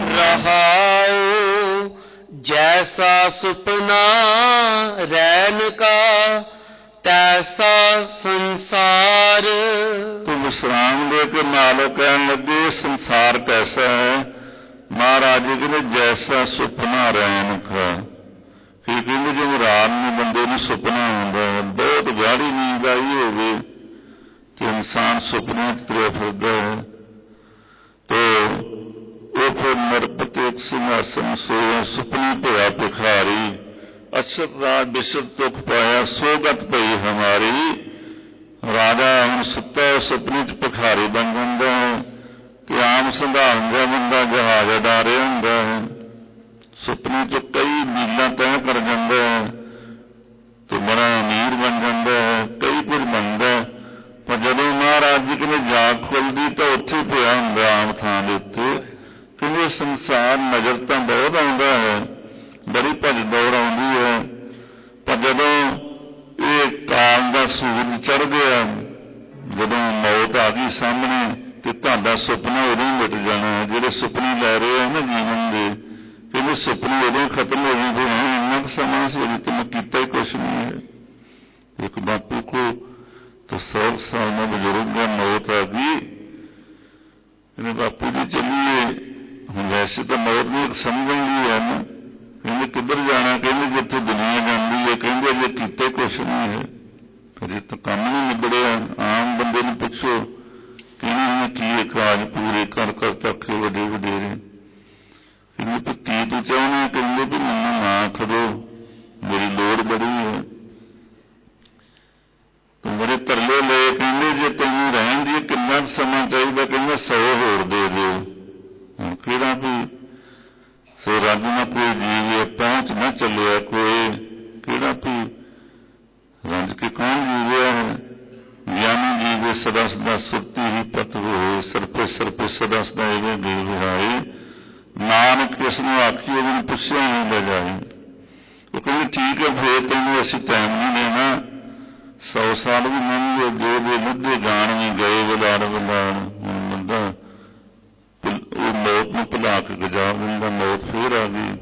रहाओ जैसा सुपना रैन का तैसा संसार। तो विश्राम दे के मालक कहने लगे संसार कैसा है। महाराज जी कहते जैसा सुपना रैन का। फिर कहते जो रात में बंदे नूं सुपना आउंदा है, बहुत गाढ़ी नींद आई होवे कि इंसान सुपने च तुरिया फिरदा है, तो फिर नरपत एक सिंहासन सोया सुपनी भया भिखारी। अक्षत राज विशद दुख पाया सोगत पई हमारी। राजा हम सुता सुपने च भिखारी बन जाता है कि आम ਆਮ ਸਧਾਰਨ ਜਿਹਾ ਬੰਦਾ ਜਹਾਜ਼ ਉਡਾ ਰਿਹਾ ਹੁੰਦਾ ਹੈ, ਸੁਪਨੇ 'ਚ ਕਈ ਮੀਲਾਂ ਤੈਅ ਕਰ ਜਾਂਦਾ ਹੈ ਤੇ ਬੜਾ ਅਮੀਰ ਬਣ ਜਾਂਦਾ ਹੈ, ਕਈ ਕੁਝ ਬਣਦਾ ਹੈ। ਪਰ ਜਦੋਂ ਮਹਾਰਾਜ ਜੀ ਕਹਿੰਦੇ ਜਾਗ ਖੁੱਲ੍ਹਦੀ ਤਾਂ ਉੱਥੇ ਪਿਆ ਹੁੰਦਾ ਆਮ ਥਾਂ ਦੇ ਉੱਤੇ। ਕਹਿੰਦੇ ਸੰਸਾਰ ਨਜ਼ਰ ਤਾਂ ਬਹੁਤ ਆਉਂਦਾ ਹੈ, ਬੜੀ ਭੱਜ ਦੌੜ ਆਉਂਦੀ ਹੈ, ਪਰ ਜਦੋਂ ਇਹ ਕਾਲ ਦਾ ਸੂਰਜ ਚੜ੍ਹ ਗਿਆ, ਜਦੋਂ ਮੌਤ ਆ ਗਈ ਸਾਹਮਣੇ, ਤੇ ਤੁਹਾਡਾ ਸੁਪਨਾ ਉਦੋਂ ਹੀ ਮਿਟ ਜਾਣਾ ਹੈ। ਜਿਹੜੇ ਸੁਪਨੇ ਲੈ ਰਹੇ ਆ ਨਾ ਜੀਵਨ ਦੇ, ਕਹਿੰਦੇ ਸੁਪਨੇ ਉਦੋਂ ਖਤਮ ਹੋ ਜਾਂਦੇ ਹਨ। ਇੰਨਾ ਕੁ ਸਮਾਂ ਸੀ ਅਜੇ ਤਾਂ ਮੈਂ ਕੀਤਾ ਹੀ ਕੁਛ ਨਹੀਂ ਹੈ। ਇੱਕ ਬਾਪੂ ਕੋ ਤਾਂ 100 ਸਾਲ ਦਾ ਬਜ਼ੁਰਗ ਦਾ ਮੌਤ ਆ ਗਈ, ਕਹਿੰਦੇ ਬਾਪੂ ਜੀ ਚੱਲੀਏ। ਹੁਣ ਵੈਸੇ ਤਾਂ ਮੌਤ ਨੂੰ ਇੱਕ ਸਮਝਣ ਲਈ ਹੈ ਨਾ, ਕਹਿੰਦੇ ਕਿੱਧਰ ਜਾਣਾ, ਕਹਿੰਦੇ ਜਿੱਥੇ ਦੁਨੀਆ ਜਾਂਦੀ ਹੈ, ਕਹਿੰਦੇ ਅਜੇ ਕੀਤਾ ਹੀ ਕੁਛ ਨਹੀਂ ਹੈ, ਅਜੇ ਤਾਂ ਕੰਮ ਨਹੀਂ ਨਿਬੜਿਆ। ਆਮ ਬੰਦੇ ਨੂੰ ਪੁੱਛੋ ਕਹਿੰਦੇ ਕੀ ਕਾਜ ਪੂਰੇ ਕਰ ਕਰ ਤੱਕੇ ਵੱਡੇ ਵਡੇਰੇ, ਕਹਿੰਦੇ ਕੀ ਤੂੰ ਚਾਹੁੰਦੇ, ਕਹਿੰਦੇ ਵੀ ਮੈਨੂੰ ਨਾ ਆਖ ਦਿਓ, ਮੇਰੀ ਲੋੜ ਬੜੀ ਹੈ। ਤੂੰ ਬੜੇ ਤਰਲੇ ਲਏ, ਕਹਿੰਦੇ ਜੇ ਤੈਨੂੰ ਰਹਿਣ ਦੀ ਕਿੰਨਾ ਸਮਾਂ ਚਾਹੀਦਾ, ਕਹਿੰਦਾ 100 ਹੋਰ ਦੇ ਦਿਓ। ਹੁਣ ਕਿਹੜਾ ਵੀ ਸੋ ਰੱਜ ਨਾ ਕੋਈ ਜੀਵੇ ਪਹੁੰਚ ਨਾ ਚੱਲਿਆ ਕੋਈ, ਕਿਹੜਾ ਵੀ ਰੱਜ ਕੇ ਕੌਣ ਜੀਵਿਆ ਹੈ। ਗਿਆਨੀ ਜੀਵੇ ਸਦਾ ਸਦਾ ਸੁਰਤੀ ਹੀ ਪਤ ਹੋਏ, ਸਰਪੇ ਸਰਪੇ ਸਦਾ ਸਦਾ ਇਹਦੇ ਦੇ ਵਿਹਾਏ, ਨਾਨਕ ਕਿਸ ਨੂੰ ਆਖੀ ਉਹਨੂੰ ਪੁੱਛਿਆ ਨਹੀਂ ਲੈ ਜਾਏ। ਉਹ ਕਹਿੰਦੇ ਠੀਕ ਹੈ, ਫੇਰ ਤੈਨੂੰ ਅਸੀਂ ਟਾਈਮ ਨਹੀਂ ਦੇਣਾ, 100 ਸਾਲ ਵੀ ਲੰਘ ਗਏ, ਜੋ ਦੇ ਮੁੱਦੇ ਜਾਣ ਵੀ ਗਏ ਵਿਲਾੜ ਵਿਲਾੜ। ਹੁਣ ਬੰਦਾ ਉਹ ਮੌਤ ਨੂੰ ਭੁਲਾ ਕੇ ਗਜਾ ਦਿੰਦਾ, ਮੌਤ ਫੇਰ ਆ ਗਈ।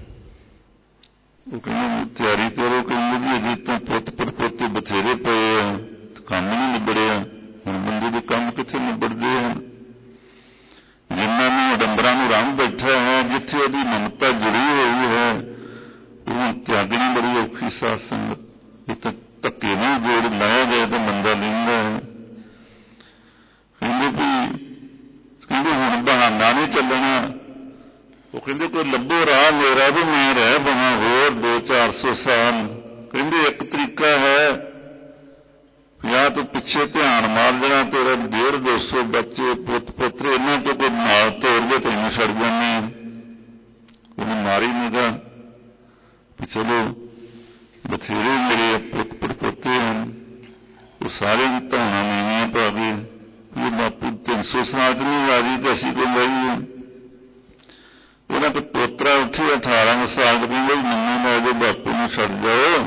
ਉਹ ਕਹਿੰਦੇ ਤਿਆਰੀ ਕਰੋ, ਕਹਿੰਦੇ ਜੀ ਅਜੇ ਤਾਂ ਪੁੱਤ ਪੜਪੋਤੇ ਬਥੇਰੇ ਪਏ ਆ, ਕੰਮ ਨਹੀਂ ਨਿਬੜਿਆ। ਹੁਣ ਬੰਦੇ ਦੇ ਕੰਮ ਕਿੱਥੇ ਨਿਬੜਦੇ ਹਨ। ਜਿਨ੍ਹਾਂ ਨੂੰ ਅਡੰਬਰਾਂ ਨੂੰ ਰੰਗ ਬੈਠਾ ਹੈ, ਜਿੱਥੇ ਉਹਦੀ ਮਮਤਾ ਜੁੜੀ ਹੋਈ ਹੈ, ਉਹ ਤਿਆਗਣੀ ਬੜੀ ਔਖੀ ਸਾਧ ਸੰਗਤ। ਇਹ ਤਾਂ ਧੱਕੇ ਨਾਲ ਜੋੜ ਲਾਇਆ ਜਾਏ ਤਾਂ ਬੰਦਾ ਲੈਂਦਾ ਹੈ। ਕਹਿੰਦੇ ਵੀ ਕਹਿੰਦੇ ਹੁਣ ਬਹਾਨਾ ਨਹੀਂ ਚੱਲਣਾ। ਉਹ ਕਹਿੰਦੇ ਕੋਈ ਲੱਭੋ ਰਾਹ ਮੇਰਾ ਵੀ ਮੈਂ ਰਹਿ ਬਵਾਂ ਹੋਰ 200-400 ਸਾਲ। ਕਹਿੰਦੇ ਇੱਕ ਤਰੀਕਾ ਹੈ, ਜਾਂ ਤੂੰ ਪਿੱਛੇ ਧਿਆਨ ਮਾਰ ਦੇਣਾ, ਤੇਰਾ 150-200 ਬੱਚੇ ਪੁੱਤ ਪੁੱਤਰੇ ਇਹਨਾਂ ਤੋਂ ਕੋਈ ਨਾਲ ਤੋੜ ਕੇ ਤੈਨੂੰ ਛੱਡ ਜਾਂਦੇ। ਉਹਨੂੰ ਮਾਰੀ ਨਿਗਾ ਵੀ ਚਲੋ ਬਥੇਰੇ ਮੇਰੇ ਪੁੱਤ ਪੜਪੋਤੇ ਹਨ, ਉਹ ਸਾਰੇ ਧੌਣਾ ਨੀਵੀਆਂ ਪਾ ਗਏ। ਇਹ ਬਾਪੂ 300 ਸਾਲ ਚ ਨਹੀਂ ਰਾਜੀ ਤੇ ਅਸੀਂ ਕੋਈ ਲਾਈਏ। ਉਹਦਾ ਕੋਈ ਪੋਤਰਾ ਉੱਠੇ 18 ਸਾਲ ਚ, ਕਹਿੰਦੇ ਮੈਨੂੰ ਲੈ ਜਾਓ, ਬਾਪੂ ਨੂੰ ਛੱਡ ਜਾਓ।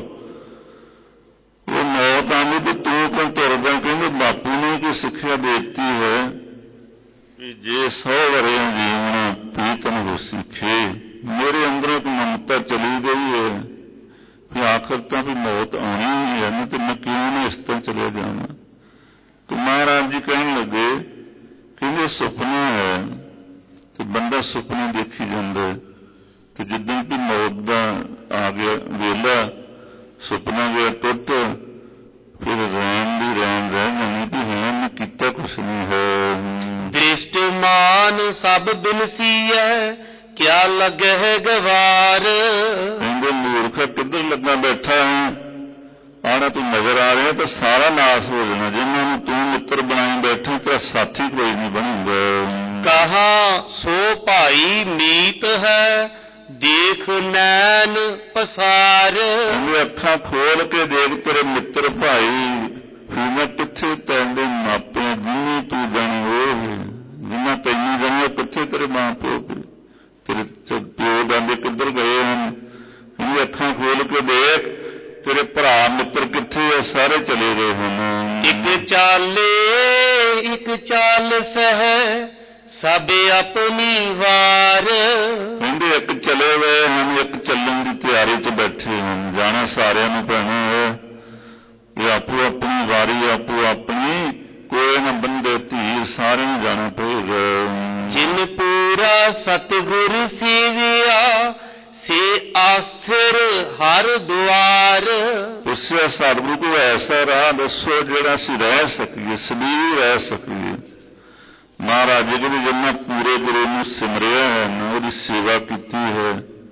ਉਹ ਮੌਤ ਆਉਂਦੀ ਤੇ ਤੂੰ ਕਿਉਂ ਤੁਰਦਾ, ਕਹਿੰਦੇ ਬਾਪੂ ਨੇ ਕੋਈ ਸਿੱਖਿਆ ਦੇ ਦਿੱਤੀ ਹੈ ਵੀ ਜੇ 100 ਵਰ੍ਹਿਆਂ ਜੀਵਨ ਪ੍ਰੀਤਮ ਹੋ ਸਿੱਖੇ। ਮੇਰੇ ਅੰਦਰੋਂ ਇੱਕ ਮਮਤਾ ਚਲੀ ਗਈ ਹੈ ਵੀ ਆਖਰ ਤਾਂ ਵੀ ਮੌਤ ਆਉਣੀ ਹੀ ਹੈ ਨਾ, ਤੇ ਮੈਂ ਕਿਉਂ ਨਾ ਇਸ ਤਰ੍ਹਾਂ ਚਲੇ ਜਾਵਾਂ। ਤੇ ਮਹਾਰਾਜ ਜੀ ਕਹਿਣ ਲੱਗੇ, ਕਹਿੰਦੇ ਸੁਪਨਾ ਹੈ ਤੇ ਬੰਦਾ ਸੁਪਨੇ ਦੇਖੀ ਜਾਂਦਾ, ਤੇ ਜਿੱਦਾਂ ਕਿ ਮੌਤ ਦਾ ਆ ਗਿਆ ਵੇਲਾ, ਸੁਪਨਾ ਗਿਆ ਟੁੱਟ, ਫਿਰ ਰਹਿਣ ਦੀ ਰਹਿਣ ਰਹਿ ਜਾਣੀ ਕਿ ਹਾਂ ਮੈਂ ਕੀਤਾ ਕੁਛ ਨਹੀਂ ਹੈ। ਦ੍ਰਿਸ਼ਟਮਾਨ ਸਭ ਬਿਨਸੀਐ ਕਿਆ ਲੱਗਹਿ ਗਵਾਰ। ਕਹਿੰਦੇ ਮੂਰਖ ਕਿੱਧਰ ਲੱਗਾ ਬੈਠਾ ਹੈ, ਆਣਾ ਤੂੰ ਨਜ਼ਰ ਆ ਰਿਹਾ ਤਾਂ ਸਾਰਾ ਨਾਸ ਹੋ ਜਾਣਾ। ਜਿਹਨਾਂ ਨੂੰ ਤੂੰ ਮਿੱਤਰ ਬਣਾਈ ਬੈਠੇ ਤੇਰਾ ਸਾਥੀ ਕੋਈ ਨਹੀਂ ਬਣੂਗਾ। ਕਹਾ ਸੋ ਭਾਈ ਮੀਤ ਹੈ ਦੇਖ ਨੈਣ ਪਸਾਰ। ਕਹਿੰਦੇ ਅੱਖਾਂ ਖੋਲ ਕੇ ਦੇਖ ਤੇਰੇ ਮਿੱਤਰ ਭਾਈ ਮੈਂ ਕਿੱਥੇ ਤੈਨੂੰ ਮਾਪੇ, ਜਿੰਨੀ ਤੂੰ ਜਾਣੀ ਉਹ ਜਿੰਨਾ ਤੈਨੂੰ ਜਾਣੀ, ਕਿੱਥੇ ਤੇਰੇ ਮਾਂ ਪਿਓ, ਤੇਰੇ ਪਿਓ ਦਾਦੇ ਕਿੱਧਰ ਗਏ ਹਨ। ਕਹਿੰਦੇ ਅੱਖਾਂ ਖੋਲ ਕੇ ਦੇਖ ਤੇਰੇ ਭਰਾ ਮਿੱਤਰ ਕਿੱਥੇ ਆ, ਸਾਰੇ ਚਲੇ ਗਏ ਹਨ। ਇੱਕ ਚਾਲੇ ਇੱਕ ਚਾਲ ਸਹਿ ਸਭ ਆਪਣੀ ਵਾਰ। ਕਹਿੰਦੇ ਇੱਕ ਚਲੇ ਗਏ ਹਨ, ਇੱਕ ਚੱਲਣ ਦੀ ਤਿਆਰੀ 'ਚ ਬੈਠੇ ਹਨ। ਜਾਣਾ ਸਾਰਿਆਂ ਨੂੰ ਪੈਣਾ ਹੈ, ਇਹ ਆਪੋ ਆਪਣੀ ਵਾਰੀ, ਆਪੋ ਆਪਣੀ, ਕੋਈ ਨਾ ਬੰਦੇ ਧੀਰ, ਸਾਰਿਆਂ ਨੂੰ ਜਾਣਾ ਪਏਗਾ। ਜਿਨ ਪੂਰਾ ਸਤਿਗੁਰ ਸੇਵਿਆ ਸੇ ਆਸਥਿਰ ਹਰ ਦੁਆਰ। ਉਸੇ ਸਤਿਗੁਰੂ ਕੋ ਐਸਾ ਰਾਹ ਦੱਸੋ ਜਿਹੜਾ ਅਸੀਂ ਰਹਿ ਸਕੀਏ, ਸਦੀਵ ਰਹਿ ਸਕੀਏ। ਮਹਾਰਾਜ ਜੀ ਨੇ ਜਿੰਨਾ ਪੂਰੇ ਗੁਰੂ ਨੂੰ ਸਿਮਰਿਆ ਹੈ ਨਾ, ਉਹਦੀ ਸੇਵਾ ਕੀਤੀ ਹੈ,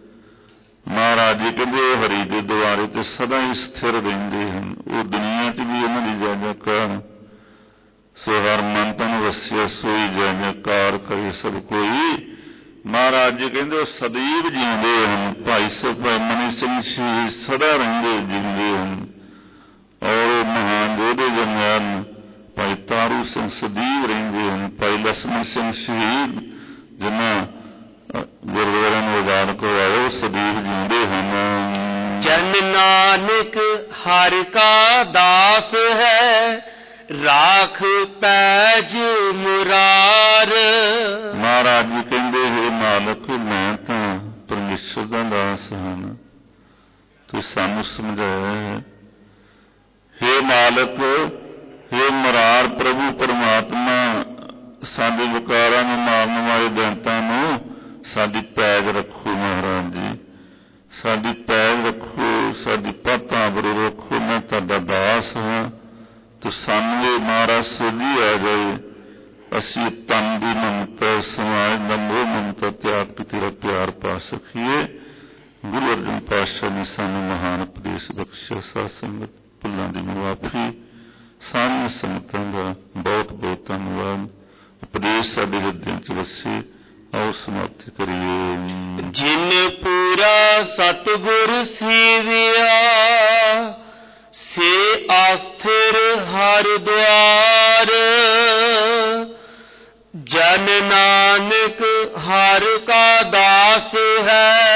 ਮਹਾਰਾਜ ਜੀ ਕਹਿੰਦੇ ਉਹ ਹਰੀ ਦੇ ਦੁਆਰੇ ਤੇ ਸਦਾ ਹੀ ਸਥਿਰ ਰਹਿੰਦੇ ਹਨ। ਉਹ ਦੁਨੀਆ 'ਚ ਵੀ ਉਹਨਾਂ ਦੀ ਜੈ ਜੈਕਾਰ ਸੋ ਹਰ ਮਨ ਤਨ ਵਸਿਆ ਸੋਈ ਜੈ ਜੈਕਾਰ ਕਰੇ ਸਭ ਕੋਈ। ਮਹਾਰਾਜ ਜੀ ਕਹਿੰਦੇ ਉਹ ਸਦੀਵ ਜਿਉਂਦੇ ਹਨ। ਭਾਈ ਭਾਈ ਮਨੀ ਸਿੰਘ ਸ਼ਹੀਦ ਸਦਾ ਰਹਿੰਦੇ ਜਿਉਂਦੇ ਹਨ। ਔਰ ਮਹਾਨ ਯੋਧੇ ਜਰਨੈਲ ਭਾਈ ਤਾਰੂ ਸਿੰਘ ਸਦੀਵ ਰਹਿੰਦੇ ਹਨ। ਭਾਈ ਲਛਮਣ ਸਿੰਘ ਸ਼ਹੀਦ ਜਿਨ੍ਹਾਂ ਗੁਰਦੁਆਰਿਆਂ ਨੂੰ ਆਜ਼ਾਦ ਕਰਵਾਇਆ ਉਹ ਸਦੀਵ ਜਿਉਂਦੇ ਹਨ। ਜਨ ਨਾਨਕ ਹਰਿ ਕਾ ਦਾਸ ਹੈ, ਰਾਖ ਪੈਜ ਮੁਰਾਰ। ਮਹਾਰਾਜ ਜੀ ਕਹਿੰਦੇ ਹੈ ਮਾਲਕ ਮੈਂ ਤਾਂ ਪਰਮੇਸ਼ਰ ਦਾ ਦਾਸ ਹਾਂ। ਤੂੰ ਸਾਨੂੰ ਸਮਝਾਇਆ ਹੈ ਹੇ ਮਾਲਕ, ਹੇ ਮੁਰਾਰ ਪ੍ਰਭੂ ਪਰਮਾਤਮਾ, ਸਾਡੇ ਵਿਕਾਰਾਂ ਨੂੰ ਮਾਰਨ ਵਾਲੇ ਦੈਂਤਾਂ ਨੂੰ ਸਾਡੀ ਪੈਜ ਰੱਖੋ। ਮਹਾਰਾਜ ਜੀ ਸਾਡੀ ਪੈਜ ਰੱਖੋ, ਸਾਡੀ ਪੱਤ ਆਬਰੂ ਰੱਖੋ। ਮੈਂ ਤੁਹਾਡਾ ਦਾਸ ਹਾਂ। ਤੂੰ ਸਾਨੂੰ ਇਹ ਮਹਾਰਾਜ ਸੋਝੀ ਆ ਜਾਏ, ਅਸੀਂ ਤਨ ਦੀ ਮਮਤਾ, ਸਮਾਜ ਦਾ ਮੋਹ ਮਮਤਾ ਤਿਆਗ ਕੇ ਤੇਰਾ ਪਿਆਰ ਪਾ ਸਕੀਏ। ਗੁਰੂ ਅਰਜਨ ਪਾਤਸ਼ਾਹ ਨੇ ਸਾਨੂੰ ਮਹਾਨ ਉਪਦੇਸ਼ ਬਖਸ਼ਿਆ। ਸਾਧ ਸੰਗਤ ਭੁੱਲਾਂ ਦੀ ਮੁਆਫੀ। ਸਾਰੀਆਂ ਸੰਗਤਾਂ ਦਾ ਬਹੁਤ ਬਹੁਤ ਧੰਨਵਾਦ। ਉਪਦੇਸ਼ ਸਾਡੇ ਹਿਰਦਿਆਂ ਚ ਵਸੇ। ਆਓ ਸਮਾਪਤੀ ਕਰੀਏ। ਜਿਨ ਪੂਰਾ ਸਤਿਗੁਰ ਸੇਵਿਆ, ਸੇ ਆਸਥਿਰ ਹਰ ਦੁਆਰ। ਜਨ ਨਾਨਕ ਹਰ ਕਾ ਦਾਸ ਹੈ,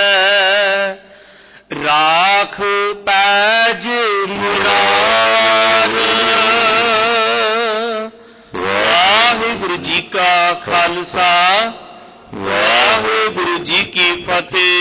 ਰਾਖ ਪੈਜ ਮੁਰਾਰ। ਵਾਹਿਗੁਰੂ ਜੀ ਕਾ ਖਾਲਸਾ, ਵਾਹਿਗੁਰੂ ਜੀ ਕੀ ਫਤਿਹ।